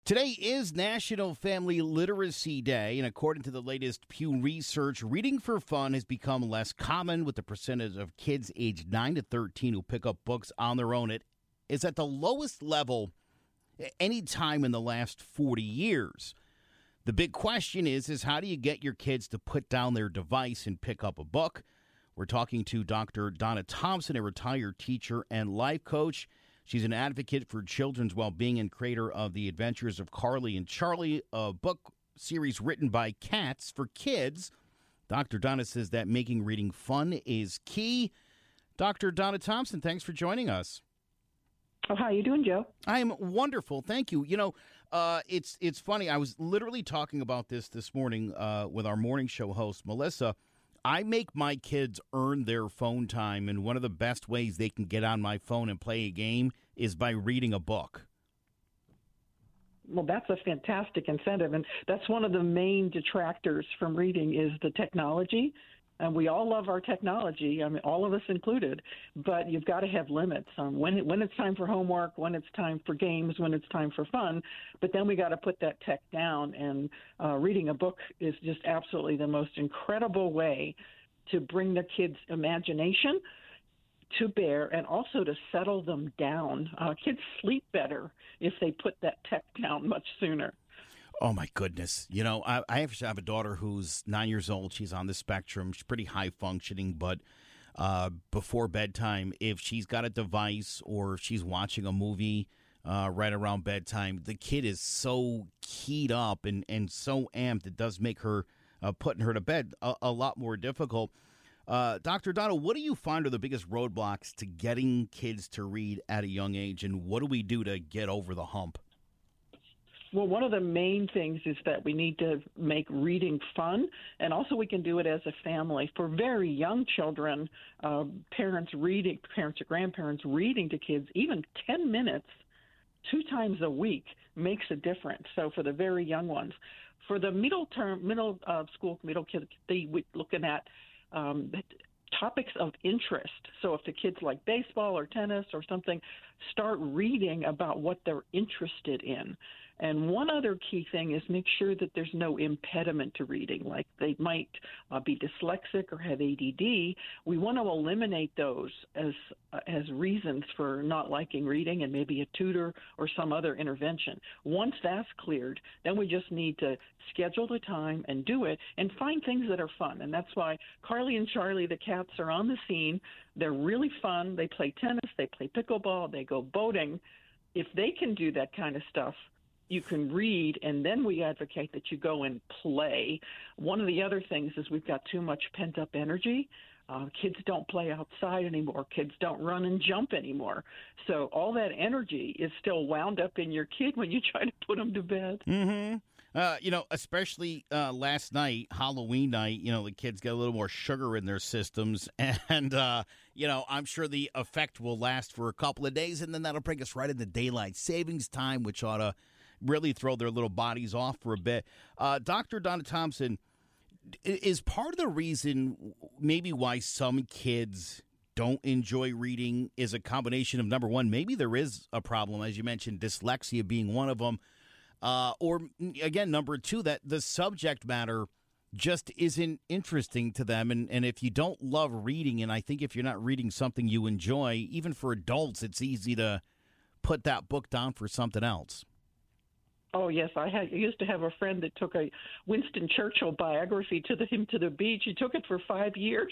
Today is National Family Literacy Day, and according to the latest Pew Research, reading for fun has become less common, with the percentage of kids aged 9 to 13 who pick up books on their own. It is at the lowest level any time in the last 40 years. The big question is how do you get your kids to put down their device and pick up a book? We're talking to Dr. Donna Thompson, a retired teacher and life coach. She's an advocate for children's well-being and creator of The Adventures of Carly and Charlie, a book series written by Cats for kids. Dr. Donna says that making reading fun is key. Dr. Donna Thompson, thanks for joining us. Oh, how are you doing, Joe? I am wonderful, thank you. You know, it's funny. I was literally talking about this morning with our morning show host, Melissa. I make my kids earn their phone time, and one of the best ways they can get on my phone and play a game is by reading a book. Well, that's a fantastic incentive, and that's one of the main detractors from reading is the technology. And we all love our technology, I mean, all of us included, but you've got to have limits on when it's time for homework, when it's time for games, when it's time for fun. But then we got to put that tech down, and reading a book is just absolutely the most incredible way to bring the kids' imagination to bear and also to settle them down. Kids sleep better if they put that tech down much sooner. Oh, my goodness. You know, I actually have a daughter who's 9 years old. She's on the spectrum. She's pretty high functioning, but before bedtime, if she's got a device or if she's watching a movie right around bedtime, the kid is so keyed up and so amped, it does make her putting her to bed a lot more difficult. Dr. Donna, what do you find are the biggest roadblocks to getting kids to read at a young age, and what do we do to get over the hump? Well, one of the main things is that we need to make reading fun, and also we can do it as a family. For very young children, parents or grandparents reading to kids, even 10 minutes 2 times a week makes a difference. So for the very young ones. For the middle kids, we're looking at topics of interest. So if the kids like baseball or tennis or something, start reading about what they're interested in. And one other key thing is make sure that there's no impediment to reading, like they might be dyslexic or have ADD. We want to eliminate those as reasons for not liking reading, and maybe a tutor or some other intervention. Once that's cleared, then we just need to schedule the time and do it and find things that are fun. And that's why Carly and Charlie, the cats, are on the scene. They're really fun. They play tennis, they play pickleball, they go boating. If they can do that kind of stuff, you can read, and then we advocate that you go and play. One of the other things is we've got too much pent-up energy. Kids don't play outside anymore. Kids don't run and jump anymore. So all that energy is still wound up in your kid when you try to put them to bed. Mm-hmm. Especially last night, Halloween night, the kids get a little more sugar in their systems. And, I'm sure the effect will last for a couple of days, and then that'll bring us right into daylight savings time, which ought to really throw their little bodies off for a bit. Dr. Donna Thompson, is part of the reason maybe why some kids don't enjoy reading is a combination of, number one, maybe there is a problem, as you mentioned, dyslexia being one of them, or, again, number two, that the subject matter just isn't interesting to them. And if you don't love reading, and I think if you're not reading something you enjoy, even for adults, it's easy to put that book down for something else. Oh, yes. I used to have a friend that took a Winston Churchill biography to the beach. He took it for 5 years.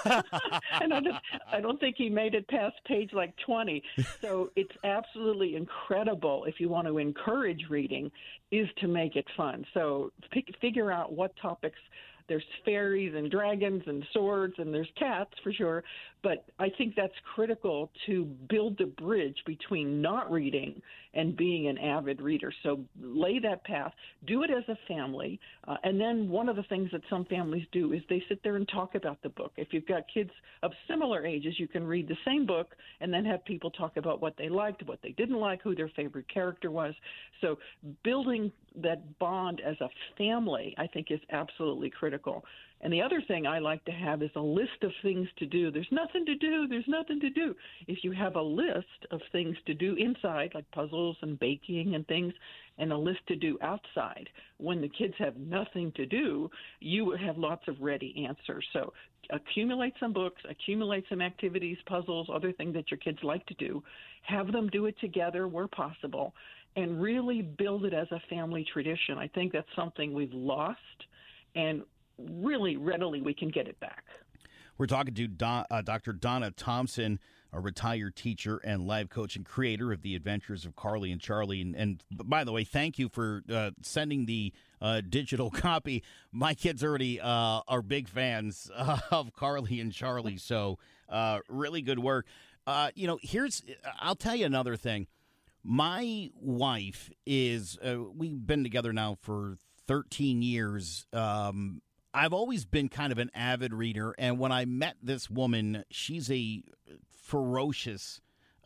And I don't think he made it past page like 20. So it's absolutely incredible, if you want to encourage reading, is to make it fun. So figure out what topics. There's fairies and dragons and swords, and there's cats for sure. But I think that's critical to build the bridge between not reading and being an avid reader. So lay that path, do it as a family. And then one of the things that some families do is they sit there and talk about the book. If you've got kids of similar ages, you can read the same book and then have people talk about what they liked, what they didn't like, who their favorite character was. So building that bond as a family, I think, is absolutely critical. critical. And the other thing I like to have is a list of things to do. There's nothing to do. There's nothing to do. If you have a list of things to do inside, like puzzles and baking and things, and a list to do outside, when the kids have nothing to do, you have lots of ready answers. So accumulate some books, accumulate some activities, puzzles, other things that your kids like to do. Have them do it together where possible, and really build it as a family tradition. I think that's something we've lost, and really readily we can get it back. We're talking to Dr. Donna Thompson, a retired teacher and life coach and creator of The Adventures of Carly and Charlie. And by the way, thank you for sending the digital copy. My kids already are big fans of Carly and Charlie, so really good work. I'll tell you another thing. My wife is, we've been together now for 13 years. I've always been kind of an avid reader, and when I met this woman, she's a ferocious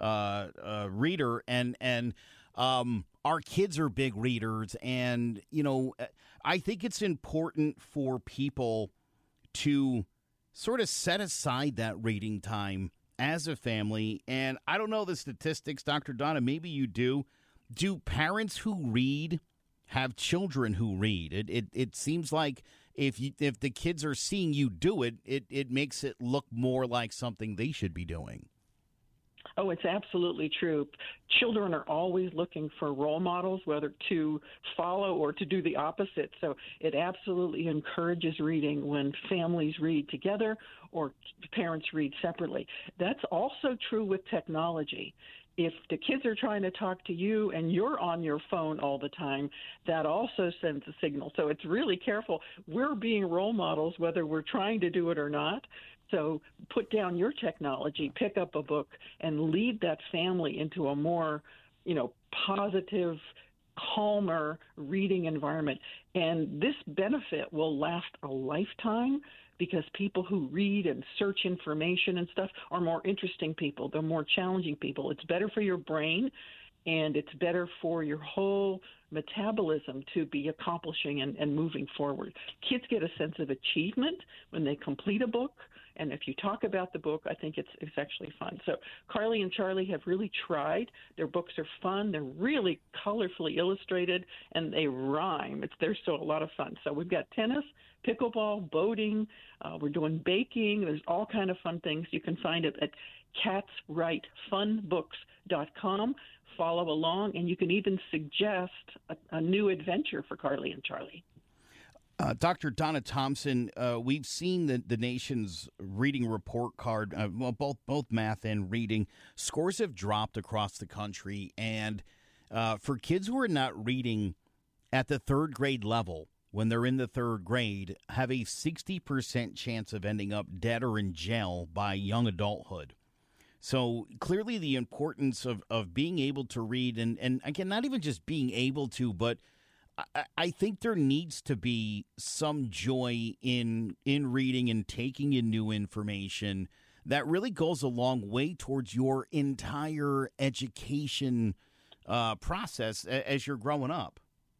reader, and our kids are big readers, and, I think it's important for people to sort of set aside that reading time as a family. And I don't know the statistics, Dr. Donna, maybe you do. Do parents who read have children who read? It seems like if the kids are seeing you do it, it makes it look more like something they should be doing. Oh, it's absolutely true. Children are always looking for role models, whether to follow or to do the opposite. So it absolutely encourages reading when families read together or parents read separately. That's also true with technology. If the kids are trying to talk to you and you're on your phone all the time, that also sends a signal. So it's really careful. We're being role models, whether we're trying to do it or not. So put down your technology, pick up a book, and lead that family into a more, positive, calmer reading environment. And this benefit will last a lifetime, because people who read and search information and stuff are more interesting people. They're more challenging people. It's better for your brain, and it's better for your whole metabolism to be accomplishing and moving forward. Kids get a sense of achievement when they complete a book, and if you talk about the book, I think it's actually fun. So Carly and Charlie have really tried. Their books are fun. They're really colorfully illustrated, and they rhyme. They're still a lot of fun. So we've got tennis, pickleball, boating. We're doing baking. There's all kind of fun things. You can find it at catswritefunbooks.com. Follow along, and you can even suggest a new adventure for Carly and Charlie. Dr. Donna Thompson, we've seen the nation's reading report card, both math and reading. Scores have dropped across the country, and for kids who are not reading at the third grade level, when they're in the third grade, have a 60% chance of ending up dead or in jail by young adulthood. So clearly the importance of being able to read, and again, not even just being able to, but I think there needs to be some joy in reading and taking in new information that really goes a long way towards your entire education process as you're growing up.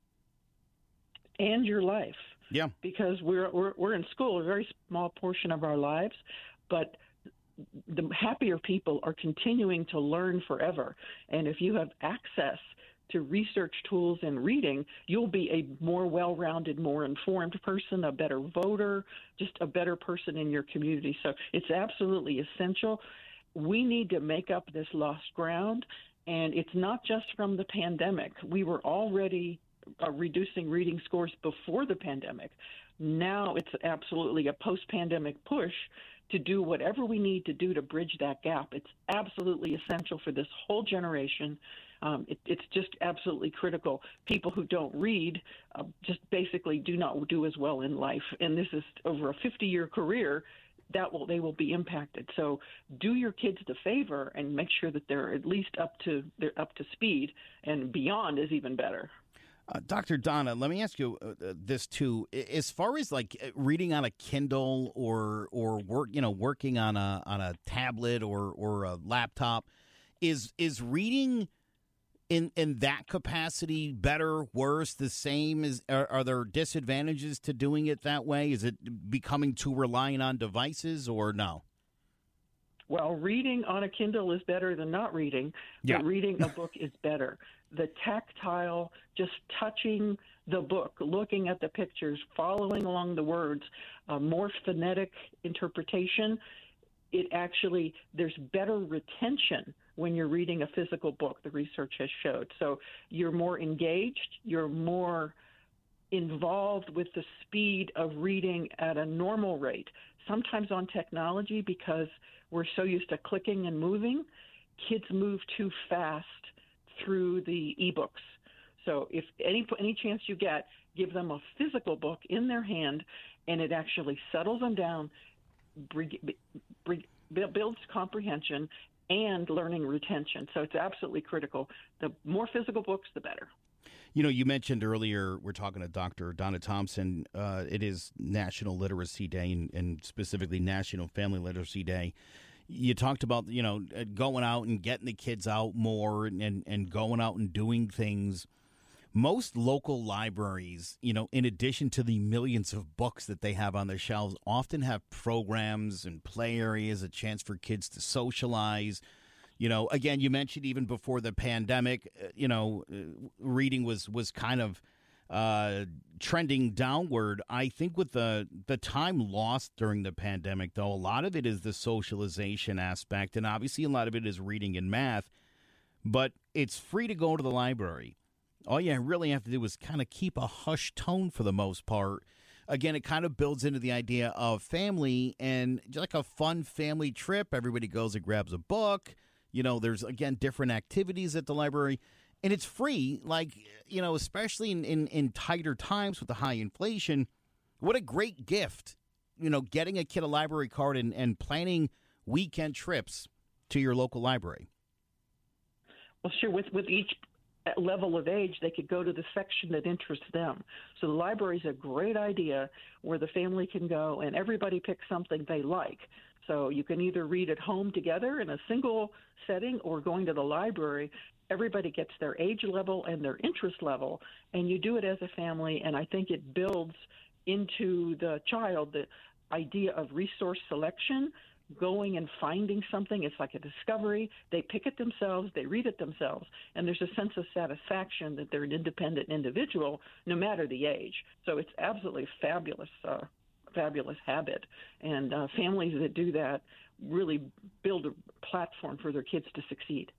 And your life. Yeah. Because we're in school a very small portion of our lives, but the happier people are continuing to learn forever. And if you have access to research tools and reading, you'll be a more well-rounded, more informed person, a better voter, just a better person in your community. So it's absolutely essential. We need to make up this lost ground, and it's not just from the pandemic. We were already reducing reading scores before the pandemic. Now it's absolutely a post-pandemic push to do whatever we need to do to bridge that gap. It's absolutely essential for this whole generation. It's just absolutely critical. People who don't read just basically do not do as well in life. And this is over a 50-year career. They will be impacted. So do your kids the favor and make sure that they're at least up to speed, and beyond is even better. Dr. Donna, let me ask you this too. As far as like reading on a Kindle or working on a tablet or a laptop, is reading in that capacity better, worse, the same? Are there disadvantages to doing it that way? Is it becoming too reliant on devices, or no? Well, reading on a Kindle is better than not reading, but reading a book is better. The tactile, just touching the book, looking at the pictures, following along the words, more phonetic interpretation, there's better retention when you're reading a physical book, the research has showed. So you're more engaged, you're more involved with the speed of reading at a normal rate. Sometimes on technology, because we're so used to clicking and moving, kids move too fast through the ebooks. So if any chance you get, give them a physical book in their hand, and it actually settles them down, builds comprehension and learning retention. So it's absolutely critical. The more physical books, the better. You know, you mentioned earlier, we're talking to Dr. Donna Thompson. It is National Literacy Day and specifically National Family Literacy Day. You talked about, going out and getting the kids out more and going out and doing things. Most local libraries, in addition to the millions of books that they have on their shelves, often have programs and play areas, a chance for kids to socialize. Again, you mentioned even before the pandemic, reading was kind of trending downward. I think with the time lost during the pandemic, though, a lot of it is the socialization aspect, and obviously a lot of it is reading and math, but it's free to go to the library. All you really have to do is kind of keep a hushed tone for the most part. Again, it kind of builds into the idea of family and just like a fun family trip. Everybody goes and grabs a book. There's, again, different activities at the library. And it's free, especially in tighter times with the high inflation. What a great gift, getting a kid a library card and planning weekend trips to your local library. Well, sure, with each level of age, they could go to the section that interests them. So the library is a great idea where the family can go and everybody picks something they like. So you can either read at home together in a single setting or going to the library. Everybody gets their age level and their interest level, and you do it as a family, and I think it builds into the child the idea of resource selection, going and finding something. It's like a discovery. They pick it themselves, they read it themselves, and there's a sense of satisfaction that they're an independent individual no matter the age. So it's absolutely fabulous habit, and families that do that really build a platform for their kids to succeed.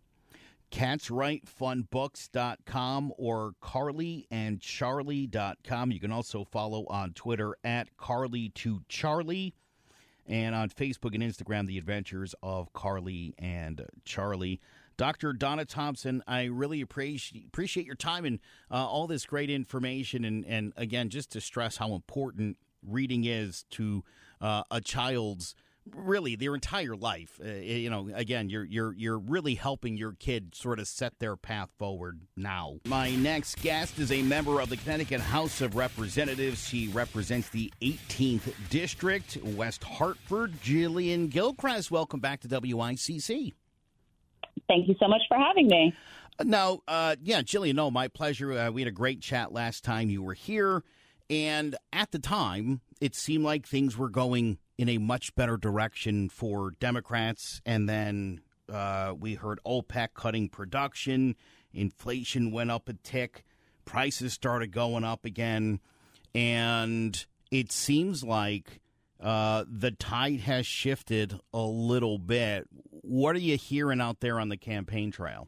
CatsWriteFunBooks.com or CarlyandCharlie.com. You can also follow on Twitter at Carly2Charlie, and on Facebook and Instagram, The Adventures of Carly and Charlie. Dr. Donna Thompson, I really appreciate your time and all this great information. And again, just to stress how important reading is to a child's really their entire life. Again, you're really helping your kid sort of set their path forward now. My next guest is a member of the Connecticut House of Representatives. She represents the 18th District, West Hartford. Jillian Gilchrist, welcome back to WICC. Thank you so much for having me. Now, Jillian, no, my pleasure. We had a great chat last time you were here. And at the time, it seemed like things were going in a much better direction for Democrats. And then we heard OPEC cutting production. Inflation went up a tick. Prices started going up again. And it seems like the tide has shifted a little bit. What are you hearing out there on the campaign trail?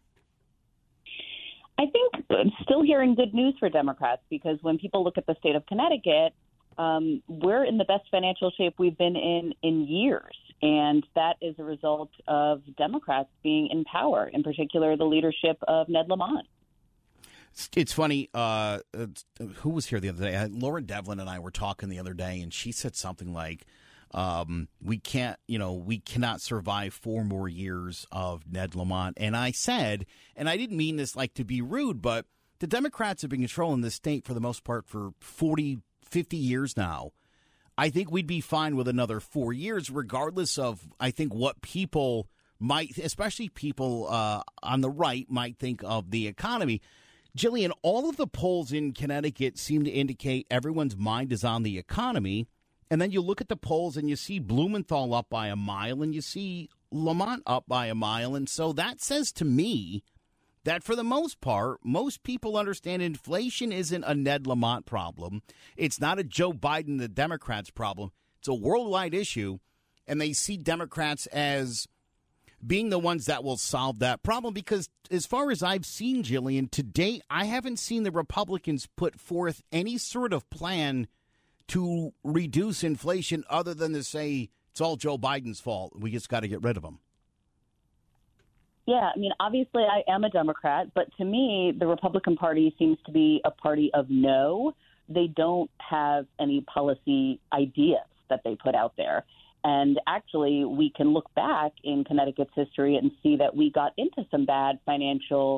I think I'm still hearing good news for Democrats, because when people look at the state of Connecticut, we're in the best financial shape we've been in years. And that is a result of Democrats being in power, in particular the leadership of Ned Lamont. It's funny. Who was here the other day? Laura Devlin and I were talking the other day, and she said something like, we cannot survive 4 more years of Ned Lamont. And I said, and I didn't mean this like to be rude, but the Democrats have been controlling the state for the most part for 40, 50 years now. I think we'd be fine with another 4 years, regardless of, I think, what people might, especially people on the right, might think of the economy. Jillian, all of the polls in Connecticut seem to indicate everyone's mind is on the economy. And then you look at the polls and you see Blumenthal up by a mile and you see Lamont up by a mile. And so that says to me that for the most part, most people understand inflation isn't a Ned Lamont problem. It's not a Joe Biden, the Democrats' problem. It's a worldwide issue. And they see Democrats as being the ones that will solve that problem, because as far as I've seen, Jillian, to date, I haven't seen the Republicans put forth any sort of plan to reduce inflation other than to say it's all Joe Biden's fault. We just got to get rid of him. Yeah, I mean, obviously I am a Democrat, but to me, the Republican Party seems to be a party of no. They don't have any policy ideas that they put out there. And actually, we can look back in Connecticut's history and see that we got into a bad financial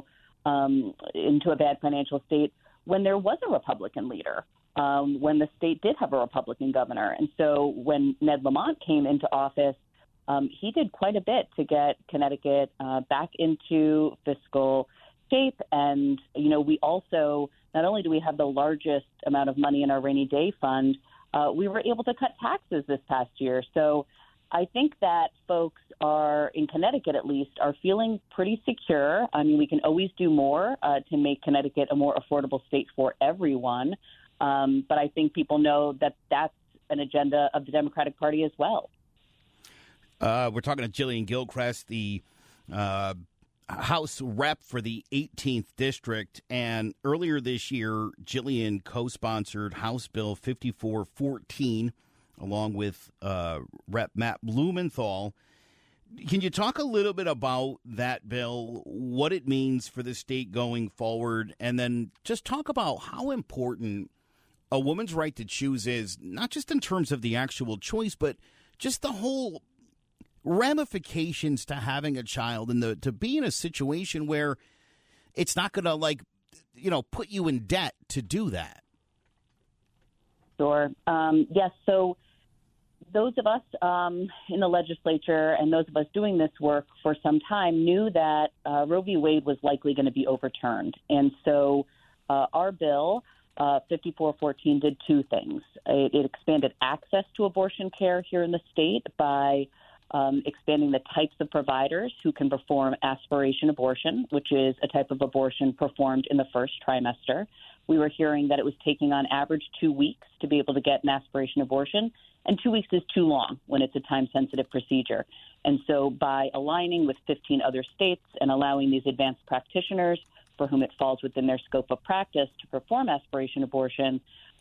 state when there was a Republican leader, when the state did have a Republican governor. And so when Ned Lamont came into office, he did quite a bit to get Connecticut back into fiscal shape. And, you know, we also, not only do we have the largest amount of money in our rainy day fund, we were able to cut taxes this past year. So I think that folks are, in Connecticut at least, are feeling pretty secure. I mean, we can always do more to make Connecticut a more affordable state for everyone. But I think people know that that's an agenda of the Democratic Party as well. We're talking to Jillian Gilchrist, the House rep for the 18th District, and earlier this year, Jillian co-sponsored House Bill 5414 along with Rep. Matt Blumenthal. Can you talk a little bit about that bill, what it means for the state going forward, and then just talk about how important a woman's right to choose is, not just in terms of the actual choice, but just the whole ramifications to having a child and to be in a situation where it's not going to put you in debt to do that. Sure. Yes. So those of us in the legislature and those of us doing this work for some time knew that Roe v. Wade was likely going to be overturned. And so our bill, 5414, did two things. It expanded access to abortion care here in the state by expanding the types of providers who can perform aspiration abortion, which is a type of abortion performed in the first trimester. We were hearing that it was taking on average 2 weeks to be able to get an aspiration abortion, and 2 weeks is too long when it's a time-sensitive procedure. And so by aligning with 15 other states and allowing these advanced practitioners for whom it falls within their scope of practice to perform aspiration abortion,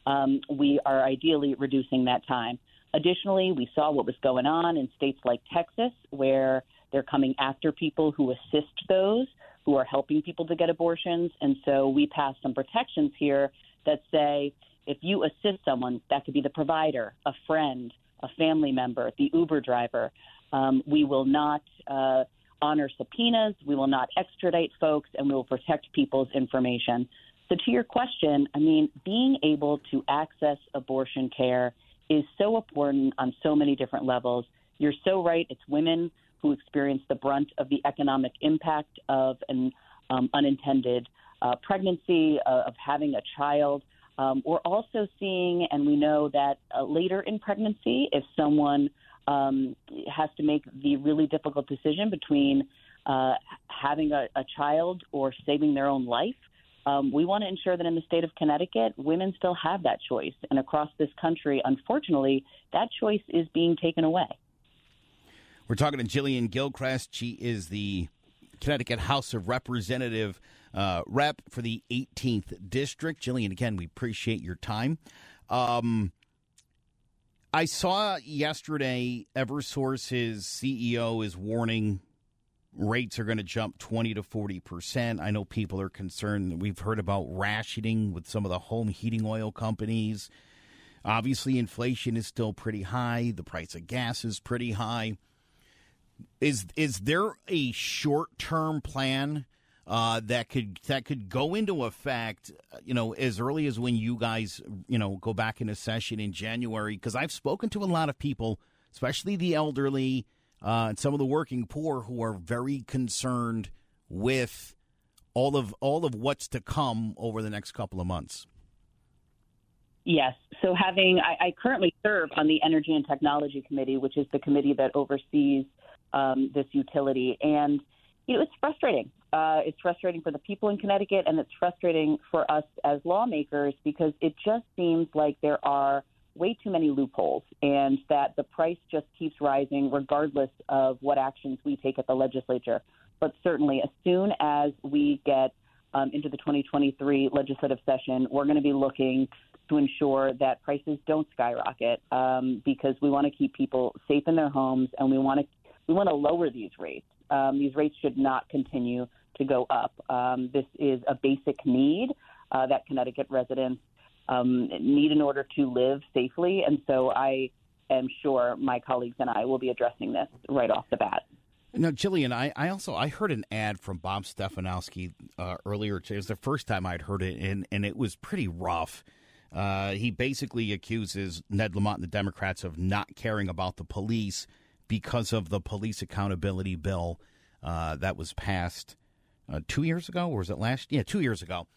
we are ideally reducing that time. Additionally, we saw what was going on in states like Texas, where they're coming after people who assist those who are helping people to get abortions. And so we passed some protections here that say if you assist someone, that could be the provider, a friend, a family member, the Uber driver, we will not honor subpoenas, we will not extradite folks, and we will protect people's information. So to your question, I mean, being able to access abortion care is so important on so many different levels. You're so right. It's women who experience the brunt of the economic impact of an unintended pregnancy, of having a child. We're also seeing, and we know that later in pregnancy, if someone has to make the really difficult decision between having a child or saving their own life, we want to ensure that in the state of Connecticut, women still have that choice. And across this country, unfortunately, that choice is being taken away. We're talking to Jillian Gilchrist. She is the Connecticut House of Representative rep for the 18th District. Jillian, again, we appreciate your time. I saw yesterday Eversource's CEO is warning rates are going to jump 20 to 40%. I know people are concerned. We've heard about rationing with some of the home heating oil companies. Obviously, inflation is still pretty high. The price of gas is pretty high. Is there a short-term plan that could go into effect, as early as when you guys, go back into session in January? Because I've spoken to a lot of people, especially the elderly, and some of the working poor who are very concerned with all of what's to come over the next couple of months. Yes. So I currently serve on the Energy and Technology Committee, which is the committee that oversees this utility. And, it's frustrating. It's frustrating for the people in Connecticut, and it's frustrating for us as lawmakers because it just seems like there are way too many loopholes and that the price just keeps rising regardless of what actions we take at the legislature. But certainly as soon as we get into the 2023 legislative session, we're going to be looking to ensure that prices don't skyrocket because we want to keep people safe in their homes, and we want to lower these rates. These rates should not continue to go up. This is a basic need that Connecticut residents need in order to live safely. And so I am sure my colleagues and I will be addressing this right off the bat. Now, Jillian, I heard an ad from Bob Stefanowski earlier today. It was the first time I'd heard it, and it was pretty rough. He basically accuses Ned Lamont and the Democrats of not caring about the police because of the police accountability bill that was passed 2 years ago, or was it last? Yeah, 2 years ago.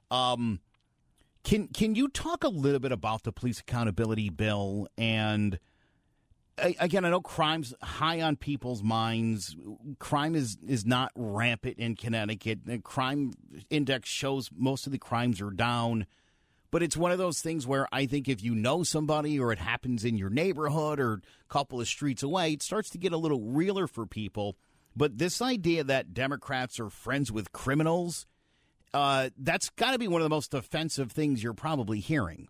Can you talk a little bit about the police accountability bill? And again, I know crime's high on people's minds. Crime is not rampant in Connecticut. The crime index shows most of the crimes are down. But it's one of those things where I think if you know somebody or it happens in your neighborhood or a couple of streets away, it starts to get a little realer for people. But this idea that Democrats are friends with criminals, that's got to be one of the most offensive things you're probably hearing.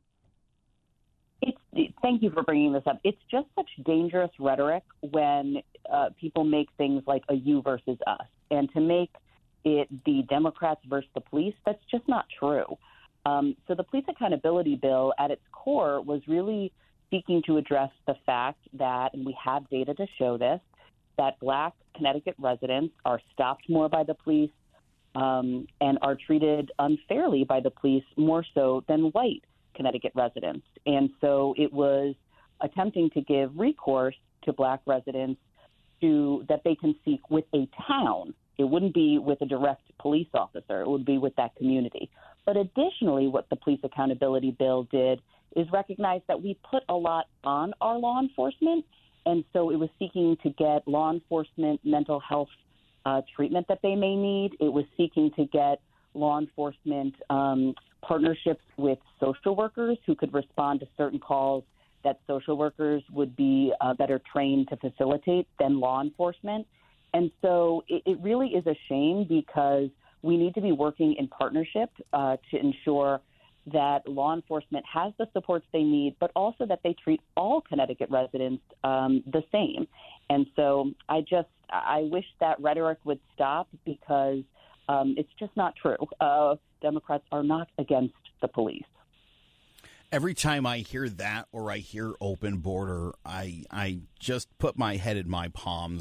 Thank you for bringing this up. It's just such dangerous rhetoric when people make things like a you versus us. And to make it the Democrats versus the police, that's just not true. So the police accountability bill at its core was really seeking to address the fact that, and we have data to show this, that Black Connecticut residents are stopped more by the police and are treated unfairly by the police more so than white Connecticut residents. And so it was attempting to give recourse to Black residents that they can seek with a town. It wouldn't be with a direct police officer. It would be with that community. But additionally, what the police accountability bill did is recognize that we put a lot on our law enforcement. And so it was seeking to get law enforcement mental health treatment that they may need. It was seeking to get law enforcement partnerships with social workers who could respond to certain calls that social workers would be better trained to facilitate than law enforcement. And so it really is a shame because we need to be working in partnership to ensure that law enforcement has the supports they need, but also that they treat all Connecticut residents the same. And so I wish that rhetoric would stop because it's just not true. Democrats are not against the police. Every time I hear that or I hear open border, I just put my head in my palms.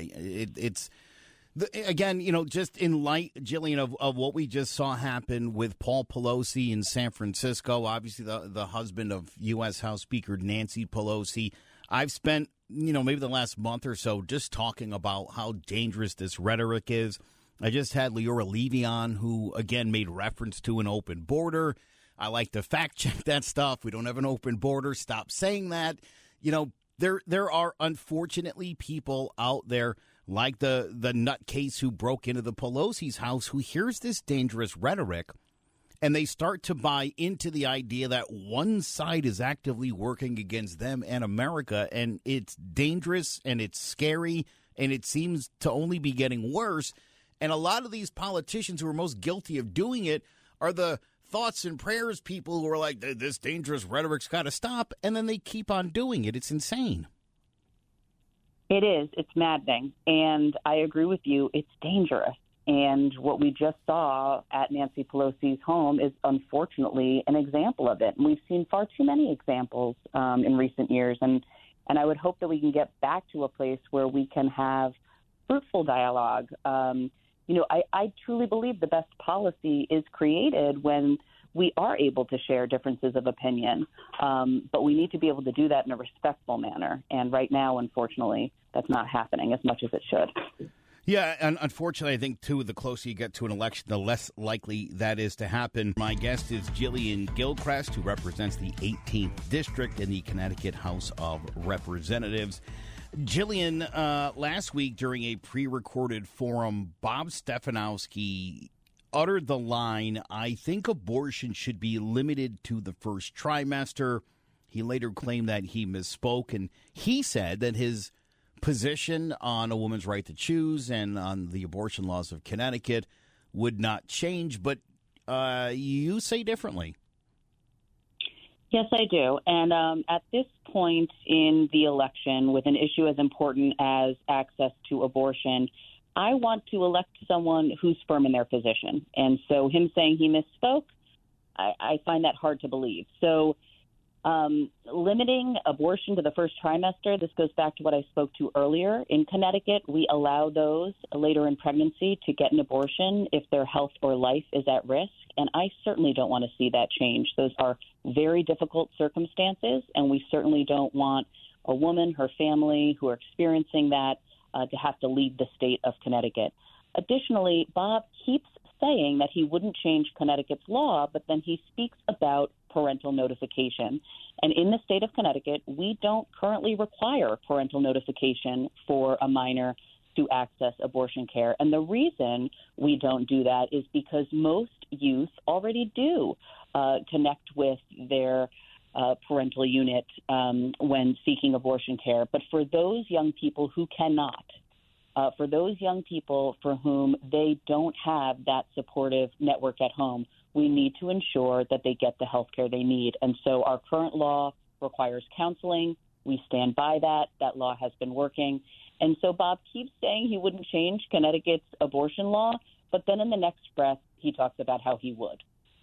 Again, just in light, Jillian, of what we just saw happen with Paul Pelosi in San Francisco, obviously the husband of U.S. House Speaker Nancy Pelosi. I've spent, maybe the last month or so just talking about how dangerous this rhetoric is. I just had Leora Levy on, who, again, made reference to an open border. I like to fact check that stuff. We don't have an open border. Stop saying that. There are unfortunately people out there like the nutcase who broke into the Pelosi's house who hears this dangerous rhetoric and they start to buy into the idea that one side is actively working against them and America, and it's dangerous and it's scary and it seems to only be getting worse. And a lot of these politicians who are most guilty of doing it are the thoughts and prayers people who are like, this dangerous rhetoric's got to stop, and then they keep on doing it. It's insane. It is. It's maddening. And I agree with you. It's dangerous. And what we just saw at Nancy Pelosi's home is unfortunately an example of it. And we've seen far too many examples in recent years. And I would hope that we can get back to a place where we can have fruitful dialogue. I truly believe the best policy is created when we are able to share differences of opinion. But we need to be able to do that in a respectful manner. And right now, unfortunately, that's not happening as much as it should. Yeah, and unfortunately, I think, too, the closer you get to an election, the less likely that is to happen. My guest is Jillian Gilchrist, who represents the 18th District in the Connecticut House of Representatives. Jillian, last week during a pre-recorded forum, Bob Stefanowski uttered the line, "I think abortion should be limited to the first trimester." He later claimed that he misspoke, and he said that his position on a woman's right to choose and on the abortion laws of Connecticut would not change, but you say differently. Yes, I do. And at this point in the election, with an issue as important as access to abortion, I want to elect someone who's firm in their position. And so him saying he misspoke, I find that hard to believe. So limiting abortion to the first trimester, this goes back to what I spoke to earlier. In Connecticut, we allow those later in pregnancy to get an abortion if their health or life is at risk. And I certainly don't want to see that change. Those are very difficult circumstances, and we certainly don't want a woman, her family who are experiencing that to have to leave the state of Connecticut. Additionally, Bob keeps saying that he wouldn't change Connecticut's law, but then he speaks about parental notification. And in the state of Connecticut, we don't currently require parental notification for a minor to access abortion care. And the reason we don't do that is because most youth already do connect with their parental unit when seeking abortion care. But for those young people who cannot, for those young people for whom they don't have that supportive network at home, we need to ensure that they get the health care they need. And so our current law requires counseling. We stand by that. That law has been working. And so Bob keeps saying he wouldn't change Connecticut's abortion law, but then in the next breath, he talks about how he would.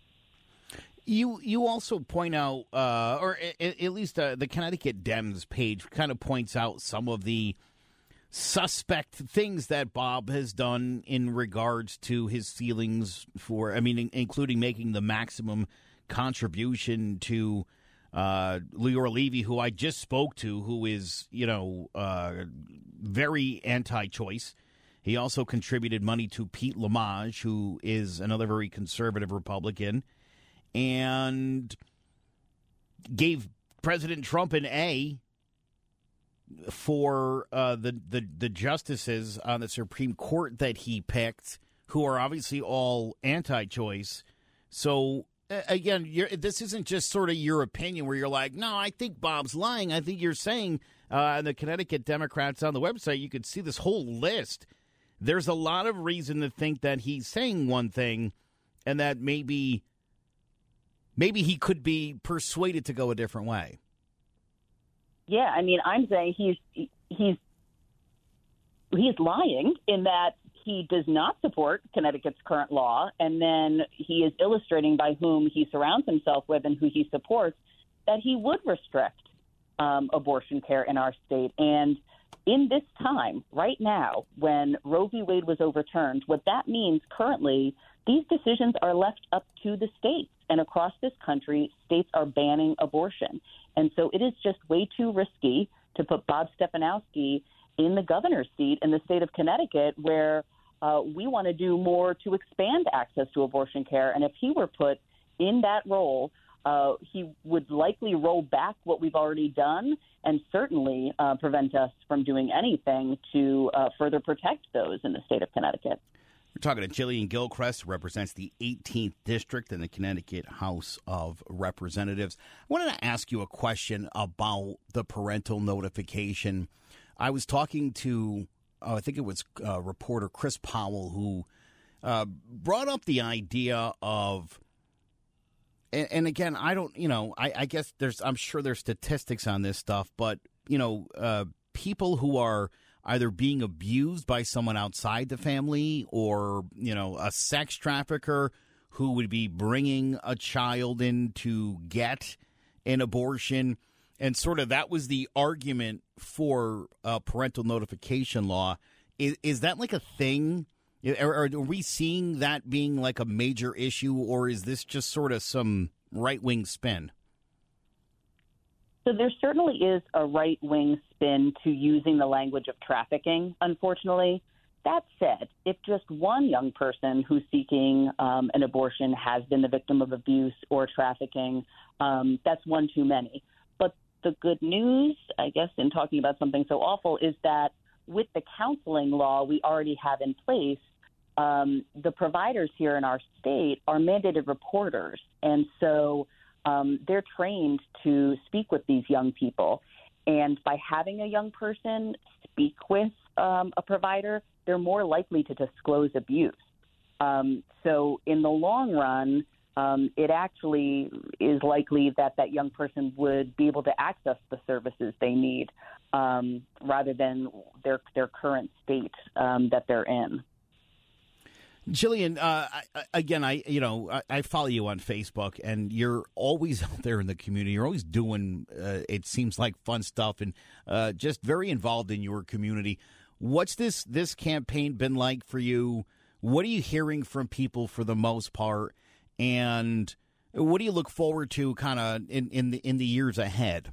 You also point out, or at least the Connecticut Dems page kind of points out some of the suspect things that Bob has done in regards to his feelings for, including making the maximum contribution to Leora Levy, who I just spoke to, who is, very anti-choice. He also contributed money to Pete Lamage, who is another very conservative Republican, and gave President Trump an A for the justices on the Supreme Court that he picked, who are obviously all anti-choice. So, again, this isn't just sort of your opinion where you're like, no, I think Bob's lying. I think you're saying the Connecticut Democrats on the website, you could see this whole list. There's a lot of reason to think that he's saying one thing and that maybe he could be persuaded to go a different way. Yeah, I'm saying he's lying in that he does not support Connecticut's current law, and then he is illustrating by whom he surrounds himself with and who he supports that he would restrict abortion care in our state. And in this time, right now, when Roe v. Wade was overturned, what that means currently, these decisions are left up to the states. And across this country, states are banning abortion. And so it is just way too risky to put Bob Stefanowski in the governor's seat in the state of Connecticut, where we want to do more to expand access to abortion care. And if he were put in that role, he would likely roll back what we've already done and certainly prevent us from doing anything to further protect those in the state of Connecticut. We're talking to Jillian Gilchrist, who represents the 18th District in the Connecticut House of Representatives. I wanted to ask you a question about the parental notification. I was talking to, I think it was reporter Chris Powell, who brought up the idea of, and again, I don't, I guess I'm sure there's statistics on this stuff, but, people who are either being abused by someone outside the family or, a sex trafficker who would be bringing a child in to get an abortion. And sort of that was the argument for parental notification law. Is that like a thing? Are we seeing that being like a major issue, or is this just sort of some right-wing spin? So there certainly is a right-wing spin to using the language of trafficking, unfortunately. That said, if just one young person who's seeking an abortion has been the victim of abuse or trafficking, that's one too many. But the good news, I guess, in talking about something so awful is that with the counseling law we already have in place, the providers here in our state are mandated reporters. And so they're trained to speak with these young people. And by having a young person speak with a provider, they're more likely to disclose abuse. So in the long run, it actually is likely that that young person would be able to access the services they need rather than their current state that they're in. Jillian, I follow you on Facebook, and you're always out there in the community. You're always doing, it seems like, fun stuff, and just very involved in your community. What's this campaign been like for you? What are you hearing from people for the most part, and what do you look forward to kind of in the years ahead?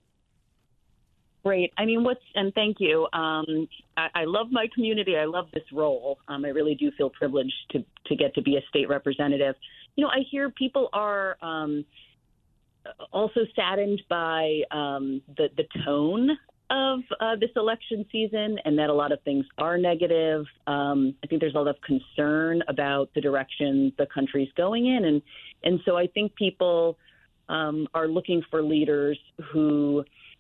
Great. I mean, and thank you. I love my community. I love this role. I really do feel privileged to get to be a state representative. I hear people are also saddened by the tone of this election season, and that a lot of things are negative. I think there's a lot of concern about the direction the country's going in, and so I think people are looking for leaders who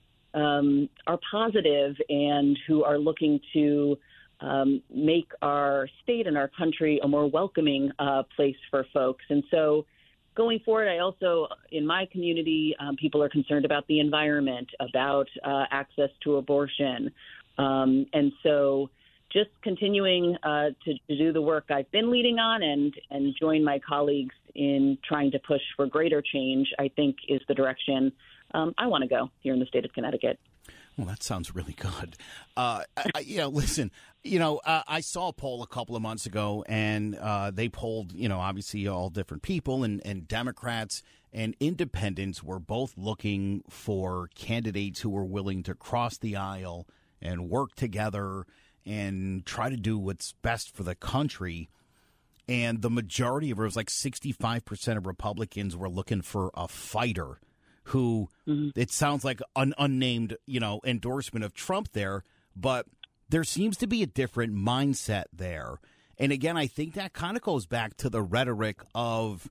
are positive and who are looking to make our state and our country a more welcoming place for folks. And so going forward, I also, in my community, people are concerned about the environment, about access to abortion. And so just continuing to do the work I've been leading on and join my colleagues in trying to push for greater change, I think is the direction I want to go here in the state of Connecticut. Well, that sounds really good. Listen, I saw a poll a couple of months ago, and they polled, obviously all different people, and Democrats and independents were both looking for candidates who were willing to cross the aisle and work together and try to do what's best for the country. And the majority of it was like 65% of Republicans were looking for a fighter who it sounds like an unnamed, endorsement of Trump there, but there seems to be a different mindset there. And again, I think that kind of goes back to the rhetoric of,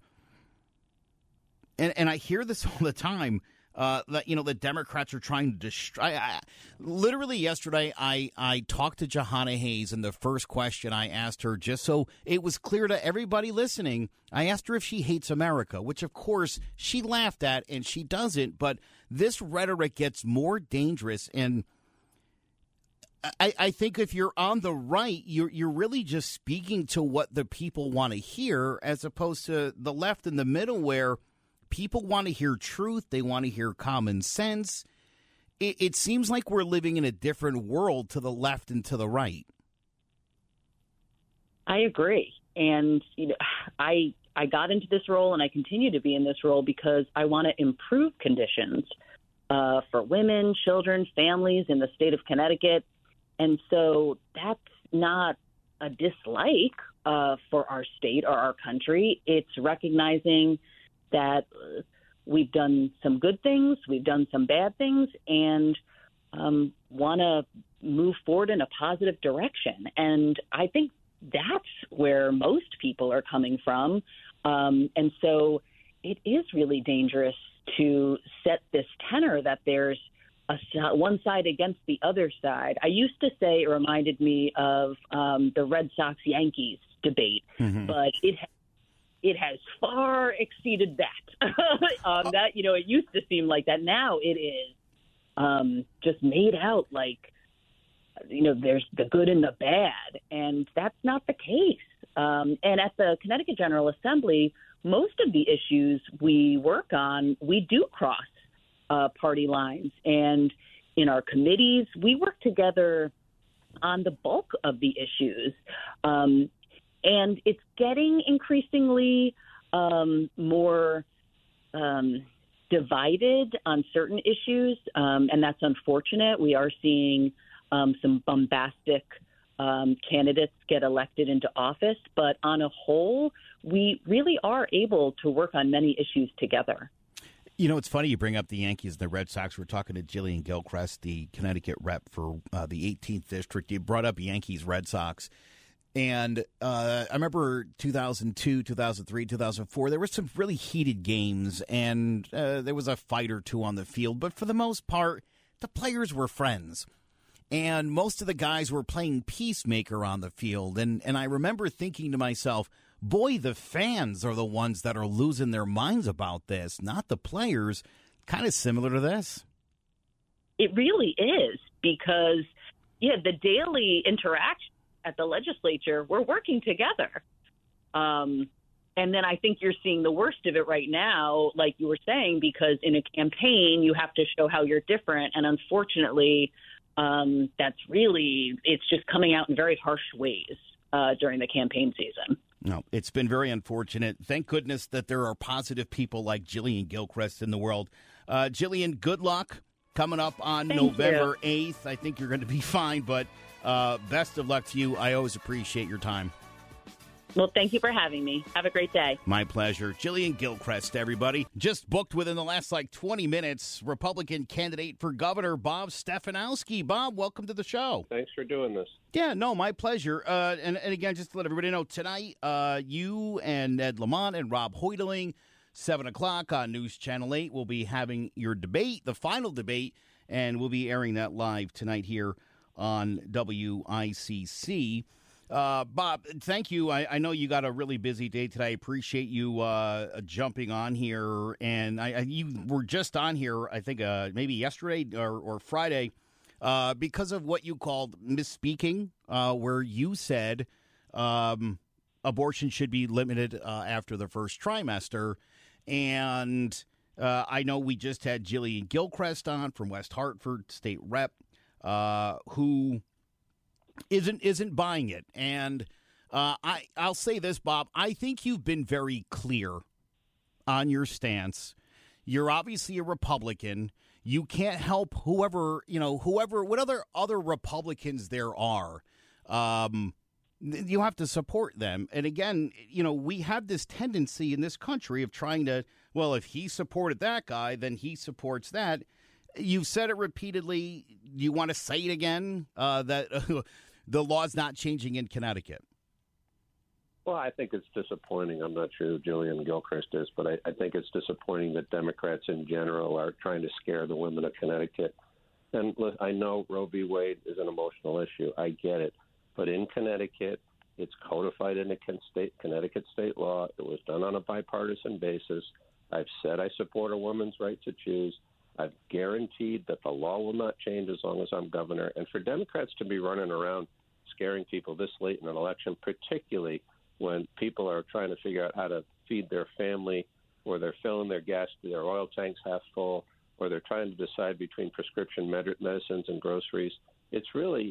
and I hear this all the time, that, the Democrats are trying to destroy. Literally yesterday, I talked to Jahana Hayes, and the first question I asked her, just so it was clear to everybody listening, I asked her if she hates America, which, of course, she laughed at, and she doesn't. But this rhetoric gets more dangerous, and I think if you're on the right, you're really just speaking to what the people want to hear, as opposed to the left and the middle, where people want to hear truth. They want to hear common sense. It seems like we're living in a different world to the left and to the right. I agree. And, I got into this role, and I continue to be in this role because I want to improve conditions for women, children, families in the state of Connecticut. And so that's not a dislike for our state or our country. It's recognizing that we've done some good things, we've done some bad things, and want to move forward in a positive direction. And I think that's where most people are coming from. And so it is really dangerous to set this tenor that there's one side against the other side. I used to say it reminded me of the Red Sox-Yankees debate, but it has far exceeded that. It used to seem like that. Now it is just made out like, there's the good and the bad, and that's not the case. And at the Connecticut General Assembly, most of the issues we work on, we do cross party lines. And in our committees, we work together on the bulk of the issues. And it's getting increasingly more divided on certain issues, and that's unfortunate. We are seeing some bombastic candidates get elected into office, but on a whole, we really are able to work on many issues together. You know, it's funny you bring up the Yankees and the Red Sox. We're talking to Jillian Gilchrist, the Connecticut rep for the 18th District. You brought up Yankees, Red Sox. And I remember 2002, 2003, 2004, there were some really heated games, and there was a fight or two on the field. But for the most part, the players were friends. And most of the guys were playing peacemaker on the field. And I remember thinking to myself, boy, the fans are the ones that are losing their minds about this, not the players. Kind of similar to this. It really is, because, the daily interaction at the legislature, we're working together. And then I think you're seeing the worst of it right now, like you were saying, because in a campaign, you have to show how you're different. And unfortunately, it's just coming out in very harsh ways during the campaign season. No, it's been very unfortunate. Thank goodness that there are positive people like Jillian Gilchrist in the world. Jillian, good luck coming up on November 8th. I think you're going to be fine, but best of luck to you. I always appreciate your time. Well, thank you for having me. Have a great day. My pleasure. Jillian Gilchrist, everybody. Just booked within the last 20 minutes, Republican candidate for governor Bob Stefanowski. Bob, welcome to the show. Thanks for doing this. Yeah, no, my pleasure. And again, just to let everybody know, tonight you and Ned Lamont and Rob Hoiteling, 7 o'clock on News Channel 8, will be having your debate, the final debate, and we'll be airing that live tonight here on WICC. Bob, thank you. I know you got a really busy day today. I appreciate you jumping on here. And you were just on here, I think, maybe yesterday or Friday because of what you called misspeaking, where you said abortion should be limited after the first trimester. And I know we just had Jillian Gilchrist on from West Hartford, state rep, who isn't buying it. And I'll say this, Bob. I think you've been very clear on your stance. You're obviously a Republican. You can't help what other Republicans there are. You have to support them. And again, we have this tendency in this country of trying to, well, if he supported that guy, then he supports that. You've said it repeatedly. You want to say it again, that the law's not changing in Connecticut? Well, I think it's disappointing. I'm not sure who Jillian Gilchrist is, but I think it's disappointing that Democrats in general are trying to scare the women of Connecticut. And I know Roe v. Wade is an emotional issue. I get it. But in Connecticut, it's codified in Connecticut state law. It was done on a bipartisan basis. I've said I support a woman's right to choose. I've guaranteed that the law will not change as long as I'm governor. And for Democrats to be running around scaring people this late in an election, particularly when people are trying to figure out how to feed their family, or they're filling their oil tanks half full, or they're trying to decide between prescription medicines and groceries, it's really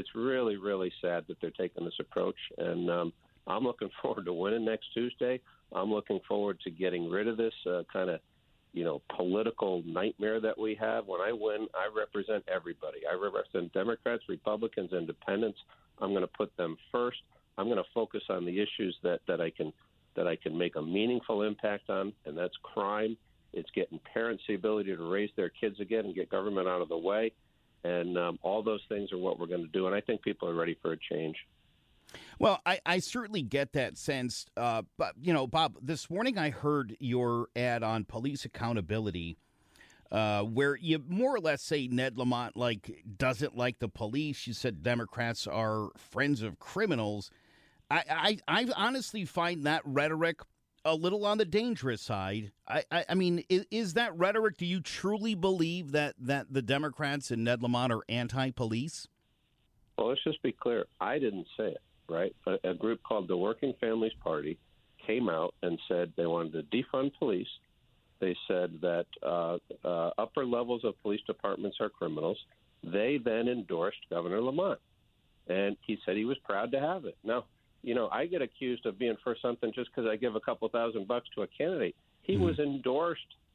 sad that they're taking this approach. And I'm looking forward to winning next Tuesday. I'm looking forward to getting rid of this kind of political nightmare that we have. When I win, I represent everybody. I represent Democrats, Republicans, Independents. I'm going to put them first. I'm going to focus on the issues that I can make a meaningful impact on, and that's crime. It's getting parents the ability to raise their kids again and get government out of the way. And all those things are what we're going to do. And I think people are ready for a change. Well, I certainly get that sense. But, Bob, this morning I heard your ad on police accountability where you more or less say Ned Lamont doesn't like the police. You said Democrats are friends of criminals. I honestly find that rhetoric a little on the dangerous side. I mean, is that rhetoric? Do you truly believe that the Democrats and Ned Lamont are anti-police? Well, let's just be clear. I didn't say it. Right? A group called the Working Families Party came out and said they wanted to defund police. They said that upper levels of police departments are criminals. They then endorsed Governor Lamont, and he said he was proud to have it. Now, I get accused of being for something just because I give a couple $1,000 to a candidate. He was endorsed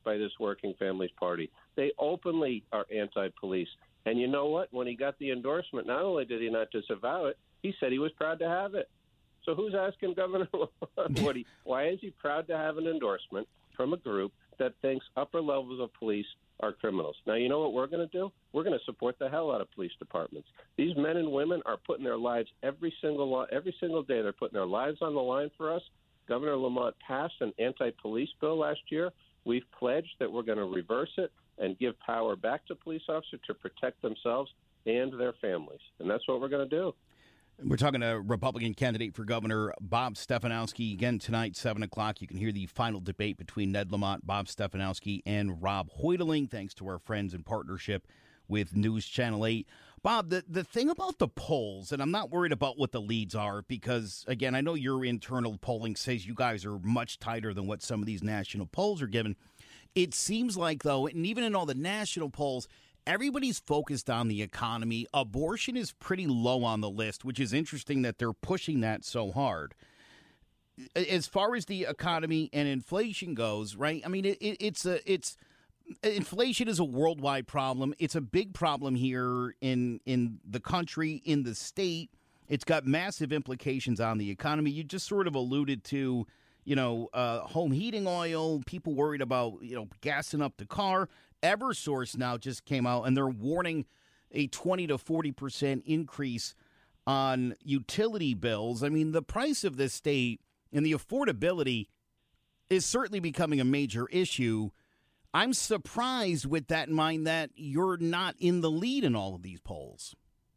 by this Working Families Party. They openly are anti-police. And you know what? When he got the endorsement, not only did he not disavow it, he said he was proud to have it. So who's asking Governor Lamont why is he proud to have an endorsement from a group that thinks upper levels of police are criminals? Now, you know what we're going to do? We're going to support the hell out of police departments. These men and women are putting their lives every single day. They're putting their lives on the line for us. Governor Lamont passed an anti-police bill last year. We've pledged that we're going to reverse it and give power back to police officers to protect themselves and their families. And that's what we're going to do. We're talking to Republican candidate for governor Bob Stefanowski again tonight, 7 o'clock. You can hear the final debate between Ned Lamont, Bob Stefanowski, and Rob Hoiteling, thanks to our friends in partnership with News Channel 8. Bob, the thing about the polls, and I'm not worried about what the leads are because, again, I know your internal polling says you guys are much tighter than what some of these national polls are given. It seems like, though, and even in all the national polls, everybody's focused on the economy. Abortion is pretty low on the list, which is interesting that they're pushing that so hard. As far as the economy and inflation goes, right? I mean, inflation is a worldwide problem. It's a big problem here in the country, in the state. It's got massive implications on the economy. You just sort of alluded to, home heating oil, people worried about, gassing up the car. Eversource now just came out, and they're warning a 20 to 40% increase on utility bills. I mean, the price of this state and the affordability is certainly becoming a major issue. I'm surprised with that in mind that you're not in the lead in all of these polls.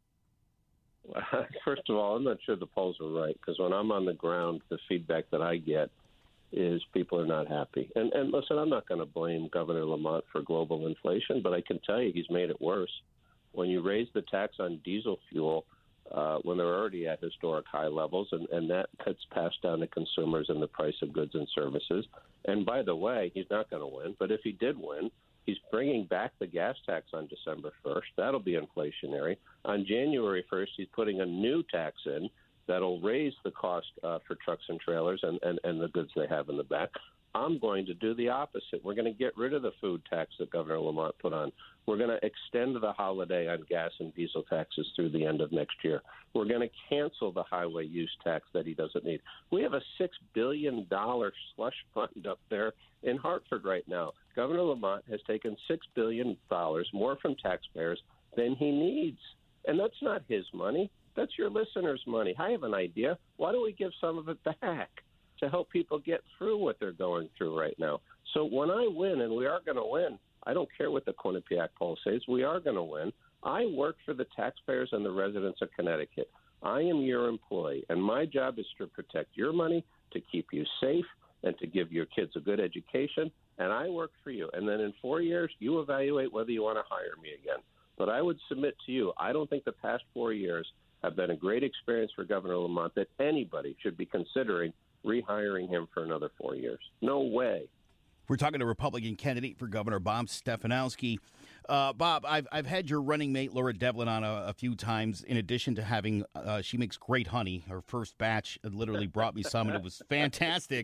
First of all, I'm not sure the polls are right because when I'm on the ground, the feedback that I get is people are not happy. And listen, I'm not going to blame Governor Lamont for global inflation, but I can tell you he's made it worse. When you raise the tax on diesel fuel when they're already at historic high levels, and that gets passed down to consumers in the price of goods and services. And by the way, he's not going to win, but if he did win, he's bringing back the gas tax on December 1st. That'll be inflationary. On January 1st, he's putting a new tax in that'll raise the cost for trucks and trailers and the goods they have in the back. I'm going to do the opposite. We're going to get rid of the food tax that Governor Lamont put on. We're going to extend the holiday on gas and diesel taxes through the end of next year. We're going to cancel the highway use tax that he doesn't need. We have a $6 billion slush fund up there in Hartford right now. Governor Lamont has taken $6 billion more from taxpayers than he needs. And that's not his money. That's your listeners' money. I have an idea. Why don't we give some of it back to help people get through what they're going through right now? So when I win, and we are going to win, I don't care what the Quinnipiac poll says, we are going to win. I work for the taxpayers and the residents of Connecticut. I am your employee, and my job is to protect your money, to keep you safe, and to give your kids a good education, and I work for you. And then in 4 years, you evaluate whether you want to hire me again. But I would submit to you, I don't think the past 4 years have been a great experience for Governor Lamont that anybody should be considering rehiring him for another 4 years. No way. We're talking to Republican candidate for governor Bob Stefanowski. Bob, I've had your running mate Laura Devlin on a few times. In addition to having, she makes great honey. Her first batch literally brought me some, and it was fantastic.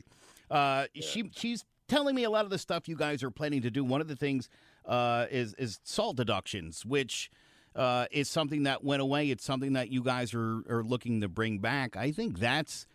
She's telling me a lot of the stuff you guys are planning to do. One of the things is salt deductions, which is something that went away. It's something that you guys are looking to bring back. I think that's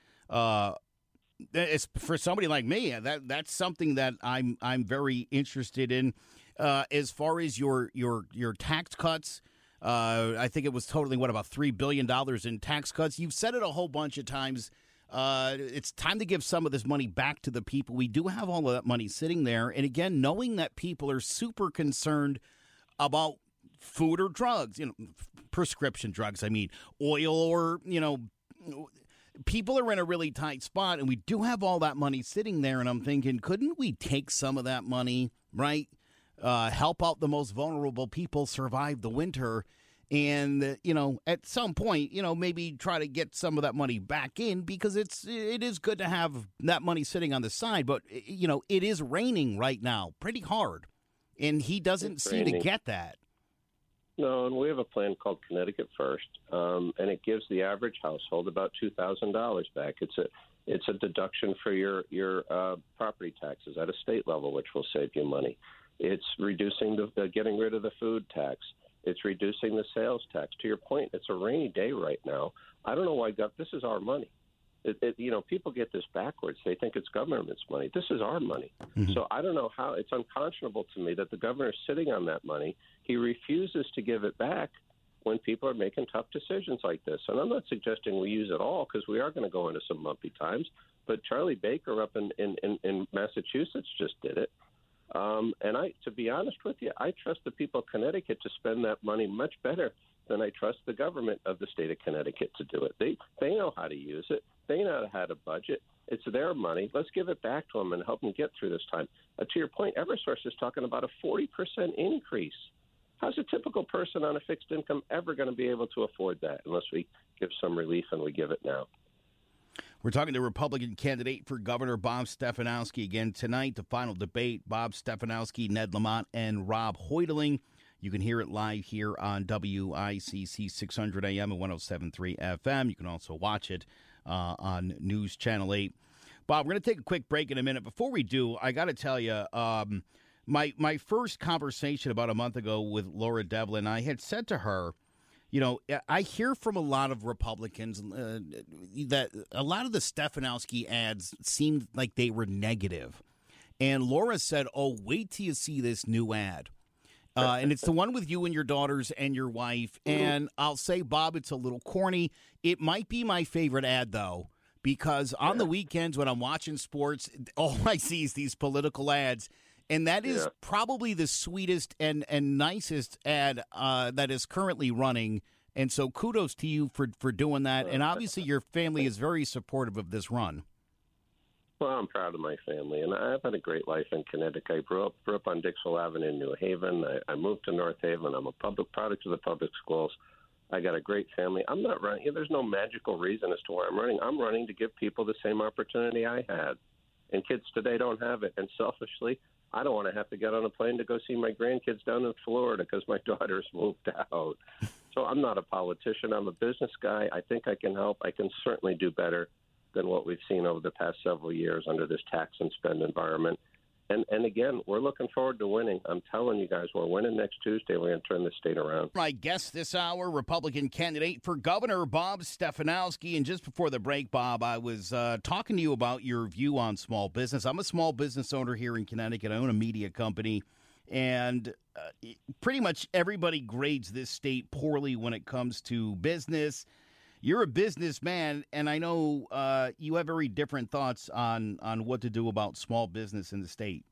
it's for somebody like me. That's something that I'm very interested in. As far as your tax cuts, I think it was totaling about $3 billion in tax cuts. You've said it a whole bunch of times. It's time to give some of this money back to the people. We do have all of that money sitting there, and again, knowing that people are super concerned about food or drugs, prescription drugs, I mean, oil or, people are in a really tight spot, and we do have all that money sitting there, and I'm thinking, couldn't we take some of that money, right, help out the most vulnerable people survive the winter, and, at some point, maybe try to get some of that money back in, because it is good to have that money sitting on the side, but, it is raining right now pretty hard, and he doesn't seem to get that. No, and we have a plan called Connecticut First, and it gives the average household about $2,000 back. It's a deduction for your property taxes at a state level, which will save you money. It's reducing getting rid of the food tax. It's reducing the sales tax. To your point, it's a rainy day right now. I don't know why this is our money. People get this backwards. They think it's government's money. This is our money. Mm-hmm. So I don't know how. It's unconscionable to me that the governor is sitting on that money. He refuses to give it back when people are making tough decisions like this. And I'm not suggesting we use it all, because we are going to go into some bumpy times. But Charlie Baker up in Massachusetts just did it. To be honest with you, I trust the people of Connecticut to spend that money much better than I trust the government of the state of Connecticut to do it. They know how to use it. They know how to budget. It's their money. Let's give it back to them and help them get through this time. To your point, Eversource is talking about a 40% increase. How's a typical person on a fixed income ever going to be able to afford that unless we give some relief, and we give it now? We're talking to Republican candidate for governor Bob Stefanowski again tonight. The final debate, Bob Stefanowski, Ned Lamont, and Rob Hoiteling. You can hear it live here on WICC 600 AM and 107.3 FM. You can also watch it on News Channel 8. Bob, we're going to take a quick break in a minute. Before we do, I got to tell you, my first conversation about a month ago with Laura Devlin, I had said to her, I hear from a lot of Republicans that a lot of the Stefanowski ads seemed like they were negative. And Laura said, wait till you see this new ad. And it's the one with you and your daughters and your wife. And I'll say, Bob, it's a little corny. It might be my favorite ad, though, because on the weekends when I'm watching sports, all I see is these political ads. And that is probably the sweetest and nicest ad that is currently running. And so kudos to you for doing that. And obviously your family is very supportive of this run. Well, I'm proud of my family, and I've had a great life in Connecticut. I grew up on Dixwell Avenue in New Haven. I moved to North Haven. I'm a public product of the public schools. I got a great family. I'm not running. There's no magical reason as to why I'm running. I'm running to give people the same opportunity I had. And kids today don't have it. And selfishly, I don't want to have to get on a plane to go see my grandkids down in Florida because my daughter's moved out. So I'm not a politician. I'm a business guy. I think I can help. I can certainly do better than what we've seen over the past several years under this tax and spend environment. And again, we're looking forward to winning. I'm telling you guys, we're winning next Tuesday. We're going to turn the state around. My guest this hour, Republican candidate for governor Bob Stefanowski. And just before the break, Bob, I was talking to you about your view on small business. I'm a small business owner here in Connecticut. I own a media company. And pretty much everybody grades this state poorly when it comes to business. You're a businessman, and I know you have very different thoughts on what to do about small business in the state.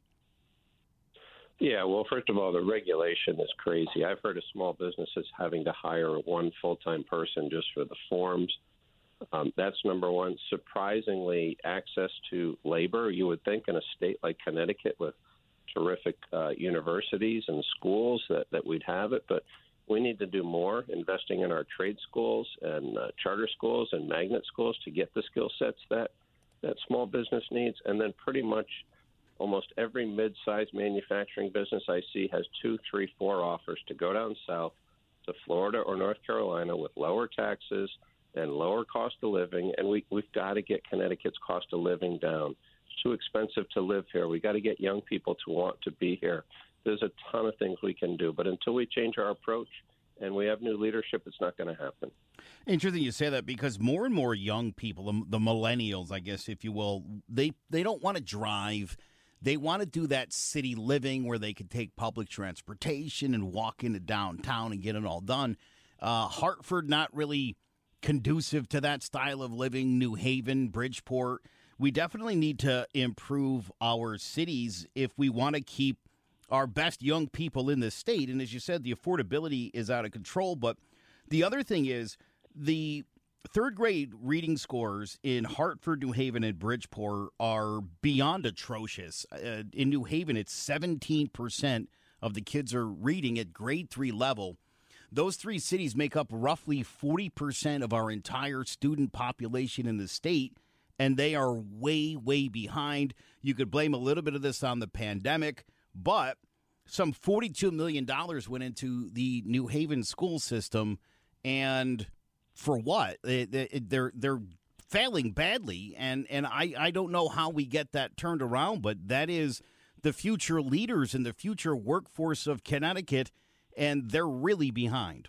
Yeah, well, first of all, the regulation is crazy. I've heard of small businesses having to hire one full-time person just for the forms. That's number one. Surprisingly, access to labor. You would think in a state like Connecticut with terrific universities and schools that we'd have it, but we need to do more investing in our trade schools and charter schools and magnet schools to get the skill sets that small business needs. And then pretty much almost every mid-sized manufacturing business I see has 2, 3, 4 offers to go down south to Florida or North Carolina with lower taxes and lower cost of living. And we've got to get Connecticut's cost of living down. It's too expensive to live here. We got to get young people to want to be here. There's a ton of things we can do, but until we change our approach and we have new leadership, it's not going to happen. Interesting you say that, because more and more young people, the millennials, I guess, if you will, they don't want to drive. They want to do that city living where they could take public transportation and walk into downtown and get it all done. Hartford, not really conducive to that style of living. New Haven, Bridgeport. We definitely need to improve our cities if we want to keep our best young people in the state. And as you said, the affordability is out of control. But the other thing is the third grade reading scores in Hartford, New Haven, and Bridgeport are beyond atrocious. In New Haven, it's 17% of the kids are reading at grade 3 level. Those three cities make up roughly 40% of our entire student population in the state, and they are way, way behind. You could blame a little bit of this on the pandemic, but some $42 million went into the New Haven school system, and for what? They're failing badly, and I don't know how we get that turned around, but that is the future leaders and the future workforce of Connecticut, and they're really behind.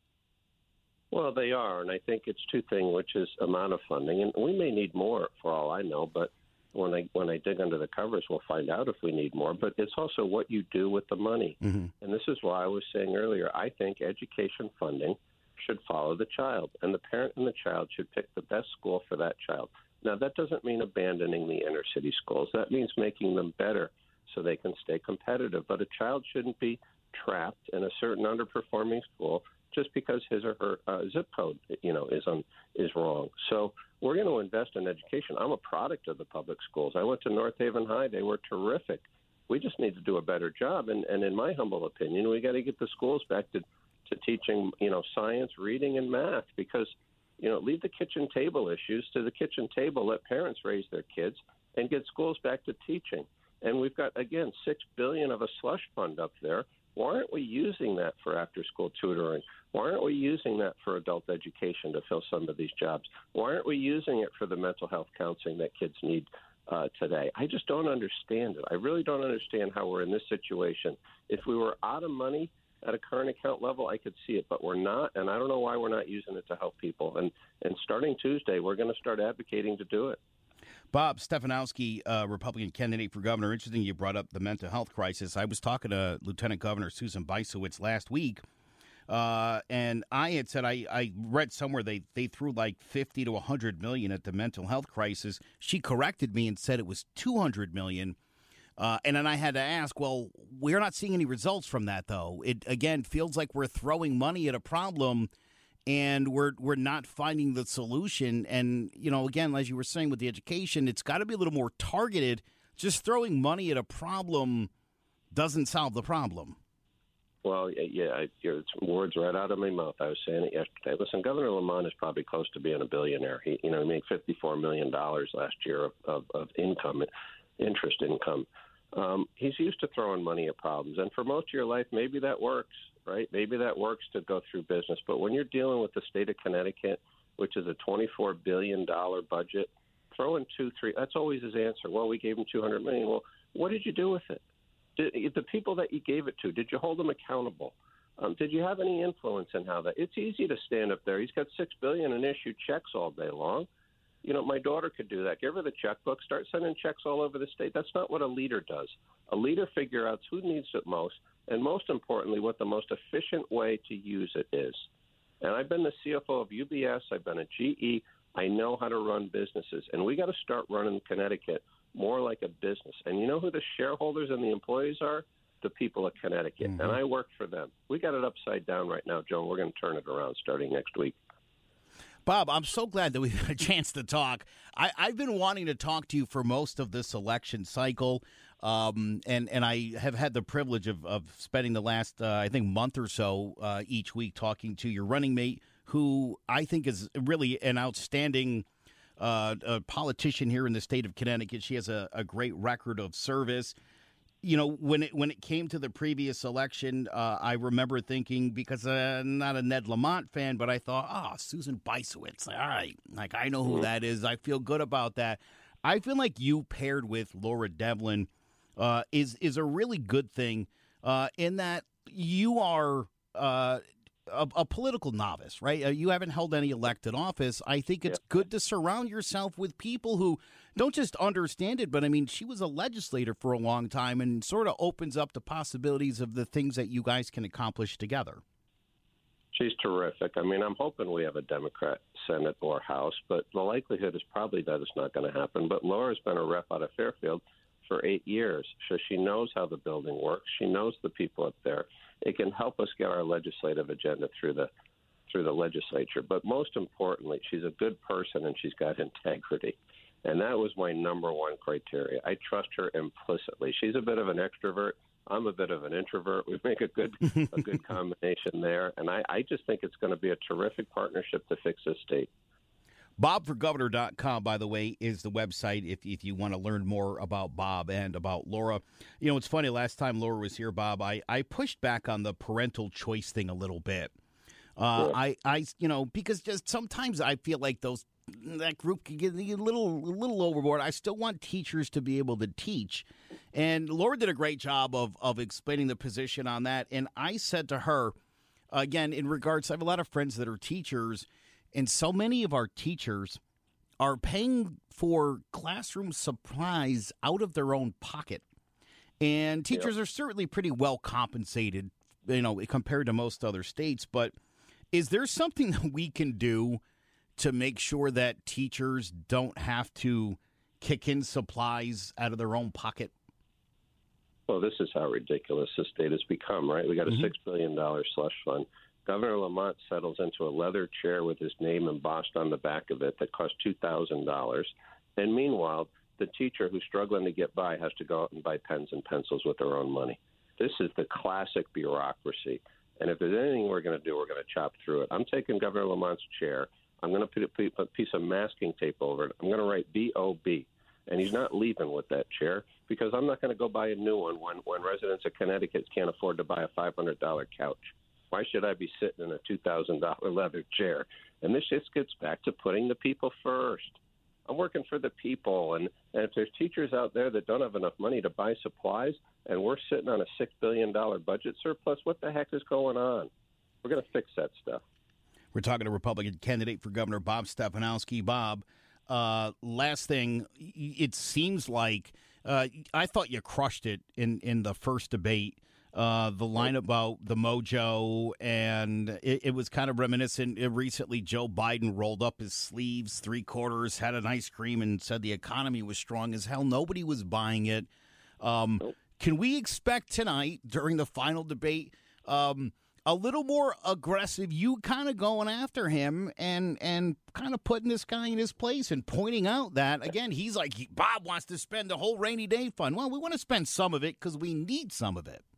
Well, they are, and I think it's two things, which is amount of funding, and we may need more for all I know, but when I dig under the covers, we'll find out if we need more. But it's also what you do with the money. Mm-hmm. And this is why I was saying earlier, I think education funding should follow the child, and the parent and the child should pick the best school for that child. Now, that doesn't mean abandoning the inner city schools. That means making them better so they can stay competitive. But a child shouldn't be trapped in a certain underperforming school just because his or her zip code, is wrong. So we're going to invest in education. I'm a product of the public schools. I went to North Haven High. They were terrific. We just need to do a better job. And in my humble opinion, we got to get the schools back to teaching, science, reading, and math, because, leave the kitchen table issues to the kitchen table. Let parents raise their kids and get schools back to teaching. And we've got, again, $6 billion of a slush fund up there. Why aren't we using that for after-school tutoring? Why aren't we using that for adult education to fill some of these jobs? Why aren't we using it for the mental health counseling that kids need today? I just don't understand it. I really don't understand how we're in this situation. If we were out of money at a current account level, I could see it, but we're not, and I don't know why we're not using it to help people. And starting Tuesday, we're going to start advocating to do it. Bob Stefanowski, Republican candidate for governor. Interesting you brought up the mental health crisis. I was talking to Lieutenant Governor Susan Bysiewicz last week, and I had said I read somewhere they threw like $50 to $100 million at the mental health crisis. She corrected me and said it was $200 million. And then I had to ask, well, we're not seeing any results from that, though. It, again, feels like we're throwing money at a problem, and we're not finding the solution. And, again, as you were saying with the education, it's got to be a little more targeted. Just throwing money at a problem doesn't solve the problem. Well, yeah, it's words right out of my mouth. I was saying it yesterday. Listen, Governor Lamont is probably close to being a billionaire. He made $54 million last year of income, interest income. He's used to throwing money at problems. And for most of your life, maybe that works, right? Maybe that works to go through business. But when you're dealing with the state of Connecticut, which is a $24 billion budget, throw in $2, $3, that's always his answer. Well, we gave him $200 million. Well, what did you do with it? The people that you gave it to, did you hold them accountable? Did you have any influence in how that? It's easy to stand up there. He's got $6 billion and issue checks all day long. My daughter could do that. Give her the checkbook, start sending checks all over the state. That's not what a leader does. A leader figures out who needs it most, and most importantly, what the most efficient way to use it is. And I've been the CFO of UBS. I've been at GE. I know how to run businesses, and we got to start running Connecticut more like a business. And you know who the shareholders and the employees are? The people of Connecticut. Mm-hmm. And I work for them. We got it upside down right now, Joe. We're going to turn it around starting next week. Bob, I'm so glad that we've had a chance to talk. I've been wanting to talk to you for most of this election cycle, and I have had the privilege of spending the last, month or so each week talking to your running mate, who I think is really an outstanding politician here in the state of Connecticut. She has a great record of service. When it came to the previous election, I remember thinking, because I'm not a Ned Lamont fan, but I thought, Susan Bysiewicz, all right, like I know who that is. I feel good about that. I feel like you paired with Laura Devlin is a really good thing in that you are a political novice, right? You haven't held any elected office. I think it's good to surround yourself with people who don't just understand it, but I mean, she was a legislator for a long time and sort of opens up the possibilities of the things that you guys can accomplish together. She's terrific. I mean, I'm hoping we have a Democrat Senate or House, but the likelihood is probably that it's not going to happen. But Laura's been a rep out of Fairfield for 8 years, so she knows how the building works. She knows the people up there. It can help us get our legislative agenda through the legislature. But most importantly, she's a good person and she's got integrity. And that was my number one criteria. I trust her implicitly. She's a bit of an extrovert. I'm a bit of an introvert. We make a good combination there. And I just think it's going to be a terrific partnership to fix this state. BobForGovernor.com, by the way, is the website if you want to learn more about Bob and about Laura. It's funny. Last time Laura was here, Bob, I pushed back on the parental choice thing a little bit. Because just sometimes I feel like those that group can get a little overboard. I still want teachers to be able to teach. And Laura did a great job of explaining the position on that. And I said to her, again, in regards, I have a lot of friends that are teachers, and so many of our teachers are paying for classroom supplies out of their own pocket. And teachers are certainly pretty well compensated, compared to most other states. But is there something that we can do to make sure that teachers don't have to kick in supplies out of their own pocket? Well, this is how ridiculous this state has become, right? We got a $6 billion slush fund. Governor Lamont settles into a leather chair with his name embossed on the back of it that costs $2,000. And meanwhile, the teacher who's struggling to get by has to go out and buy pens and pencils with their own money. This is the classic bureaucracy. And if there's anything we're going to do, we're going to chop through it. I'm taking Governor Lamont's chair. I'm going to put a piece of masking tape over it. I'm going to write B.O.B. And he's not leaving with that chair because I'm not going to go buy a new one when residents of Connecticut can't afford to buy a $500 couch. Why should I be sitting in a $2,000 leather chair? And this just gets back to putting the people first. I'm working for the people, and if there's teachers out there that don't have enough money to buy supplies, and we're sitting on a $6 billion budget surplus, what the heck is going on? We're going to fix that stuff. We're talking to Republican candidate for governor Bob Stefanowski. Bob, last thing, it seems like I thought you crushed it in the first debate. The line about the mojo, and it was kind of reminiscent. Recently, Joe Biden rolled up his sleeves, 3/4, had an ice cream, and said the economy was strong as hell. Nobody was buying it. Can we expect tonight, during the final debate, a little more aggressive, you kind of going after him and kind of putting this guy in his place and pointing out that, again, he's like, Bob wants to spend the whole rainy day fund. Well, we want to spend some of it because we need some of it.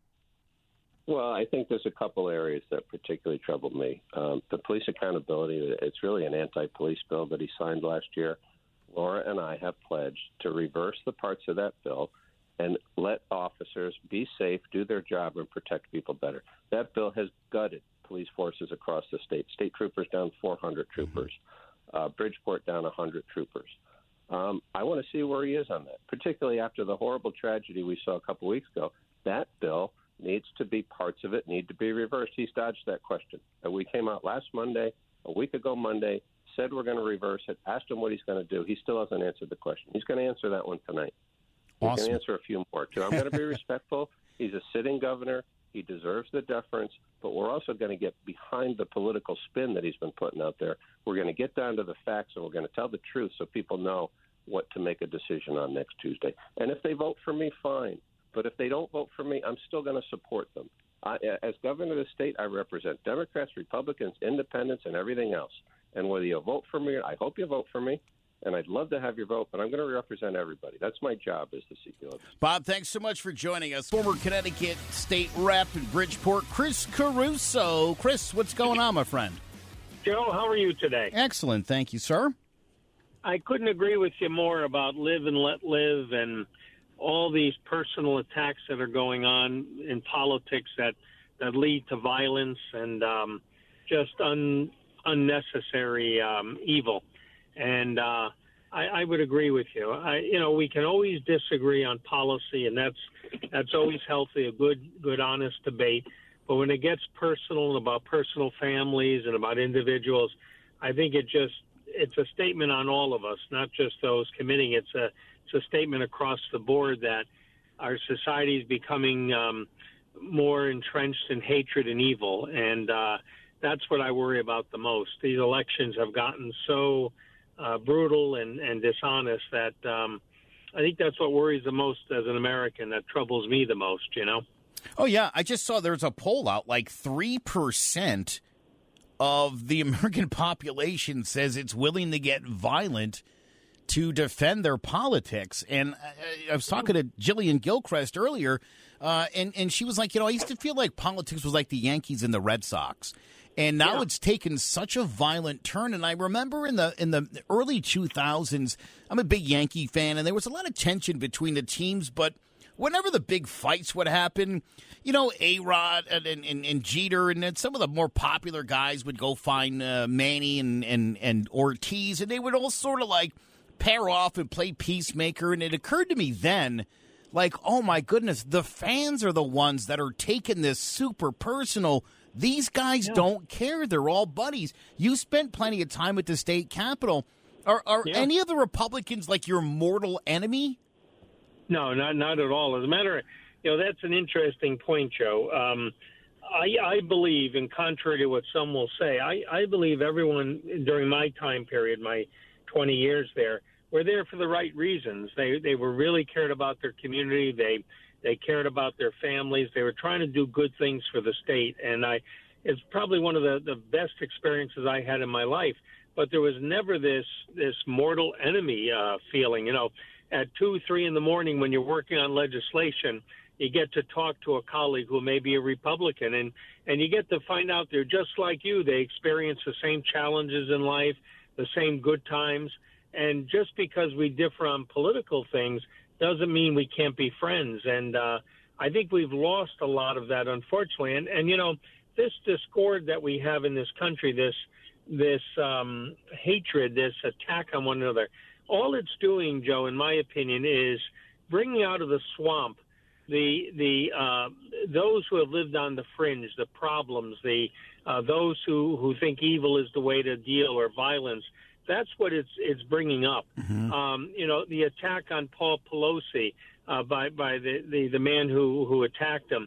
Well, I think there's a couple areas that particularly troubled me. The police accountability, it's really an anti-police bill that he signed last year. Laura and I have pledged to reverse the parts of that bill and let officers be safe, do their job, and protect people better. That bill has gutted police forces across the state. State troopers down 400 troopers. Bridgeport down 100 troopers. I want to see where he is on that, particularly after the horrible tragedy we saw a couple weeks ago. That bill needs to be, parts of it need to be reversed. He's dodged that question. And we came out last Monday, a week ago Monday, said we're going to reverse it, asked him what he's going to do. He still hasn't answered the question. He's going to answer that one tonight. Awesome. He can answer a few more, too. I'm going to be respectful. He's a sitting governor. He deserves the deference, but we're also going to get behind the political spin that he's been putting out there. We're going to get down to the facts, and we're going to tell the truth so people know what to make a decision on next Tuesday. And if they vote for me, fine. But if they don't vote for me, I'm still going to support them. As governor of the state, I represent Democrats, Republicans, independents, and everything else. And whether you vote for me, I hope you vote for me, and I'd love to have your vote, but I'm going to represent everybody. That's my job as the CEO. Bob, thanks so much for joining us. Former Connecticut State Rep in Bridgeport, Chris Caruso. Chris, what's going on, my friend? Joe, how are you today? Excellent. Thank you, sir. I couldn't agree with you more about live and let live and all these personal attacks that are going on in politics that lead to violence and just unnecessary evil. And I would agree with you. We can always disagree on policy, and that's always healthy, a good, honest debate. But when it gets personal and about personal families and about individuals, I think it's a statement on all of us, not just those committing. It's a statement across the board that our society is becoming more entrenched in hatred and evil, and that's what I worry about the most. These elections have gotten so brutal and dishonest that I think that's what worries the most as an American, that troubles me the most, Oh, yeah. I just saw there's a poll out, like 3% of the American population says it's willing to get violent to defend their politics. And I was talking to Jillian Gilchrist earlier, and she was like, I used to feel like politics was like the Yankees and the Red Sox. And now it's taken such a violent turn. And I remember in the early 2000s, I'm a big Yankee fan, and there was a lot of tension between the teams. But whenever the big fights would happen, A-Rod and Jeter and then some of the more popular guys would go find Manny and Ortiz, and they would all sort of like pair off and play peacemaker. And it occurred to me then, like, oh my goodness, the fans are the ones that are taking this super personal. These guys don't care. They're all buddies. You spent plenty of time at the state capitol. Are any of the Republicans like your mortal enemy? No, not at all. As a matter of, that's an interesting point, Joe. I believe, and contrary to what some will say, I believe everyone during my time period, my 20 years there, were there for the right reasons. They were really cared about their community. They cared about their families. They were trying to do good things for the state. And it's probably one of the best experiences I had in my life. But there was never this mortal enemy feeling. At 2, 3 in the morning when you're working on legislation, you get to talk to a colleague who may be a Republican, and you get to find out they're just like you. They experience the same challenges in life, the same good times. And just because we differ on political things doesn't mean we can't be friends. And I think we've lost a lot of that, unfortunately. And this discord that we have in this country, this hatred, this attack on one another, all it's doing, Joe, in my opinion, is bringing out of the swamp those who have lived on the fringe, the problems, those who think evil is the way to deal, or violence. That's what it's bringing up. Mm-hmm. The attack on Paul Pelosi by the man who attacked him.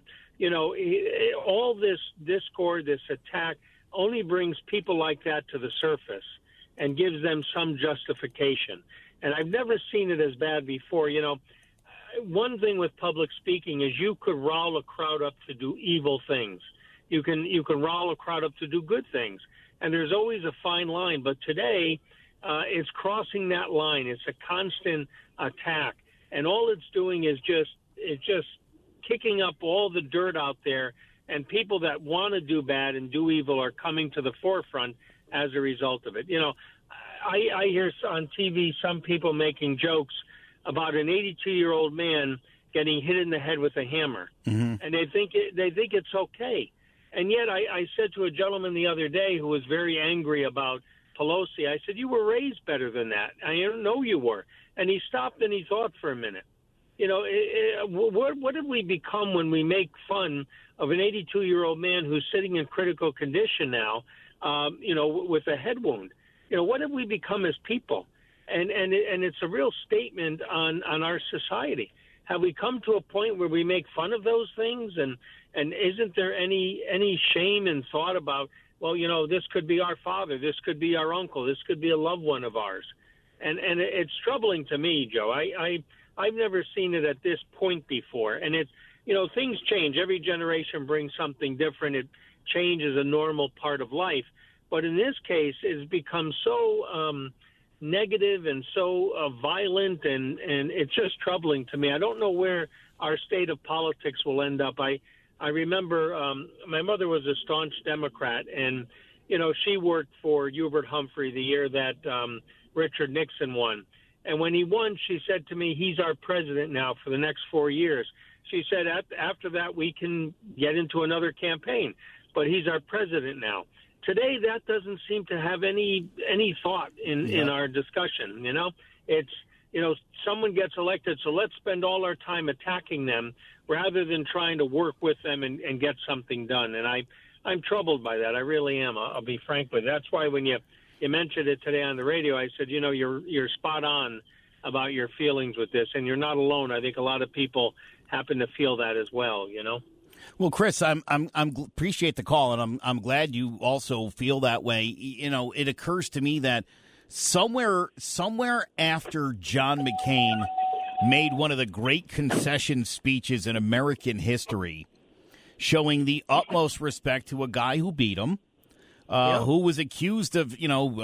All this discord, this attack, only brings people like that to the surface and gives them some justification. And I've never seen it as bad before. One thing with public speaking is you could rile a crowd up to do evil things. You can rile a crowd up to do good things. And there's always a fine line. But today, it's crossing that line. It's a constant attack. And all it's doing is just kicking up all the dirt out there. And people that want to do bad and do evil are coming to the forefront as a result of it. I hear on TV some people making jokes about an 82-year-old man getting hit in the head with a hammer, and they think it's okay. And yet I said to a gentleman the other day who was very angry about Pelosi, I said, you were raised better than that. I didn't know you were. And he stopped and he thought for a minute. What have we become when we make fun of an 82-year-old man who's sitting in critical condition now, with a head wound? What have we become as people? And it's a real statement on our society. Have we come to a point where we make fun of those things? And isn't there any shame and thought about, well, this could be our father, this could be our uncle, this could be a loved one of ours. And it's troubling to me, Joe. I've never seen it at this point before. And it's, things change. Every generation brings something different. Change is a normal part of life. But in this case, it's become so negative and so violent, and it's just troubling to me. I don't know where our state of politics will end up. I remember my mother was a staunch Democrat, and, she worked for Hubert Humphrey the year that Richard Nixon won. And when he won, she said to me, he's our president now for the next 4 years. She said, after that, we can get into another campaign, but he's our president now. Today, that doesn't seem to have any thought in our discussion. It's, someone gets elected, so let's spend all our time attacking them rather than trying to work with them and get something done. And I'm troubled by that. I really am. I'll be frank with you. That's why when you mentioned it today on the radio, I said, you're spot on about your feelings with this, and you're not alone. I think a lot of people happen to feel that as well, Well, Chris, I'm appreciate the call, and I'm glad you also feel that way. It occurs to me that somewhere after John McCain made one of the great concession speeches in American history, showing the utmost respect to a guy who beat him, who was accused of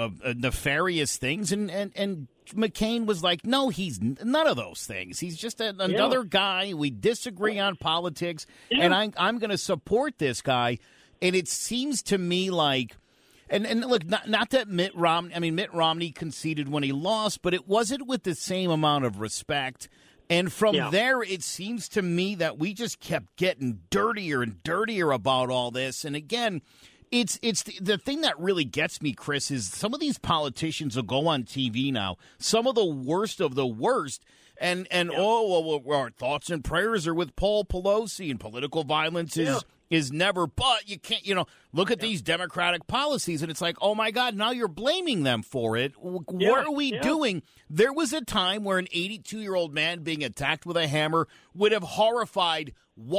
nefarious things, and McCain was like, no, he's none of those things. He's just another guy. We disagree on politics, and I'm going to support this guy. And it seems to me like, and look, not that Mitt Romney conceded when he lost, but it wasn't with the same amount of respect. And from there, it seems to me that we just kept getting dirtier and dirtier about all this. And again, it's the thing that really gets me, Chris, is some of these politicians will go on TV now, some of the worst of the worst, and our thoughts and prayers are with Paul Pelosi, and political violence is never. But you can't, look at these Democratic policies, and it's like, oh my God, now you're blaming them for it. What are we doing? There was a time where an 82-year-old man being attacked with a hammer would have horrified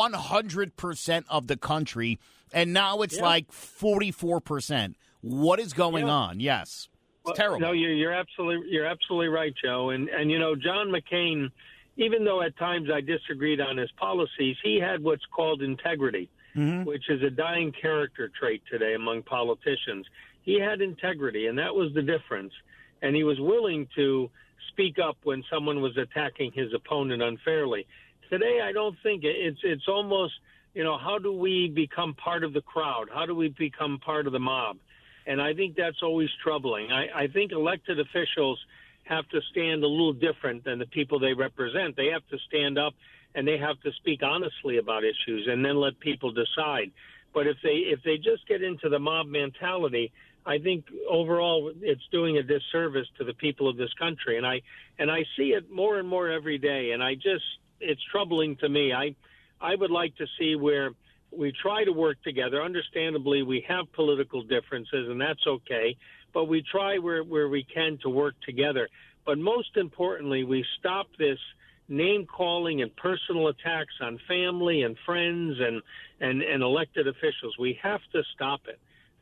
100% of the country, and now it's like 44%. What is going on? Yes. It's terrible. No, you're absolutely right, Joe. And John McCain, even though at times I disagreed on his policies, he had what's called integrity, which is a dying character trait today among politicians. He had integrity, and that was the difference. And he was willing to speak up when someone was attacking his opponent unfairly. Today, I don't think it's almost, how do we become part of the crowd? How do we become part of the mob? And I think that's always troubling. I think elected officials have to stand a little different than the people they represent. They have to stand up and they have to speak honestly about issues and then let people decide. But if they just get into the mob mentality, I think overall it's doing a disservice to the people of this country. And I see it more and more every day. And it's troubling to me. I would like to see where we try to work together. Understandably, we have political differences, and that's okay. But we try where we can to work together. But most importantly, we stop this name-calling and personal attacks on family and friends and elected officials. We have to stop it.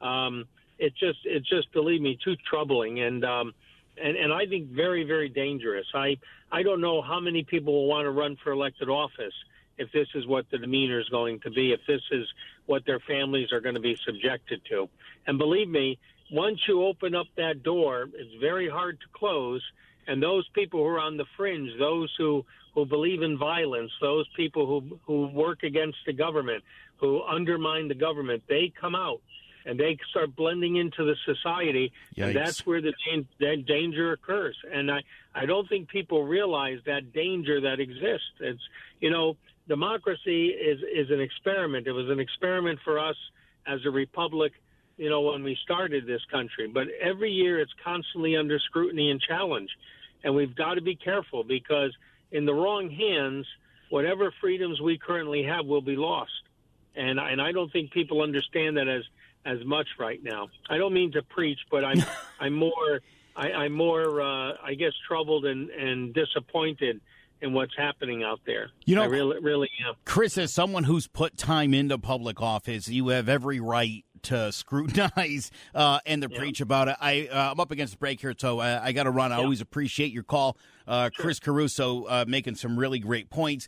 It's just, believe me, too troubling and I think very, very dangerous. I don't know how many people will want to run for elected office if this is what the demeanor is going to be, if this is what their families are going to be subjected to. And believe me, once you open up that door, it's very hard to close. And those people who are on the fringe, those who believe in violence, those people who work against the government, who undermine the government, they come out and they start blending into the society. Yikes. And that's where that danger occurs. And I don't think people realize that danger that exists. It's, democracy is an experiment. It was an experiment for us as a republic, when we started this country. But every year it's constantly under scrutiny and challenge. And we've got to be careful because in the wrong hands, whatever freedoms we currently have will be lost. And I don't think people understand that as much right now. I don't mean to preach, but I'm more, I guess, troubled and disappointed in what's happening out there. I really am. Chris, as someone who's put time into public office, you have every right to scrutinize and to preach about it. I'm up against the break here, so I got to run. I always appreciate your call. Chris Caruso making some really great points.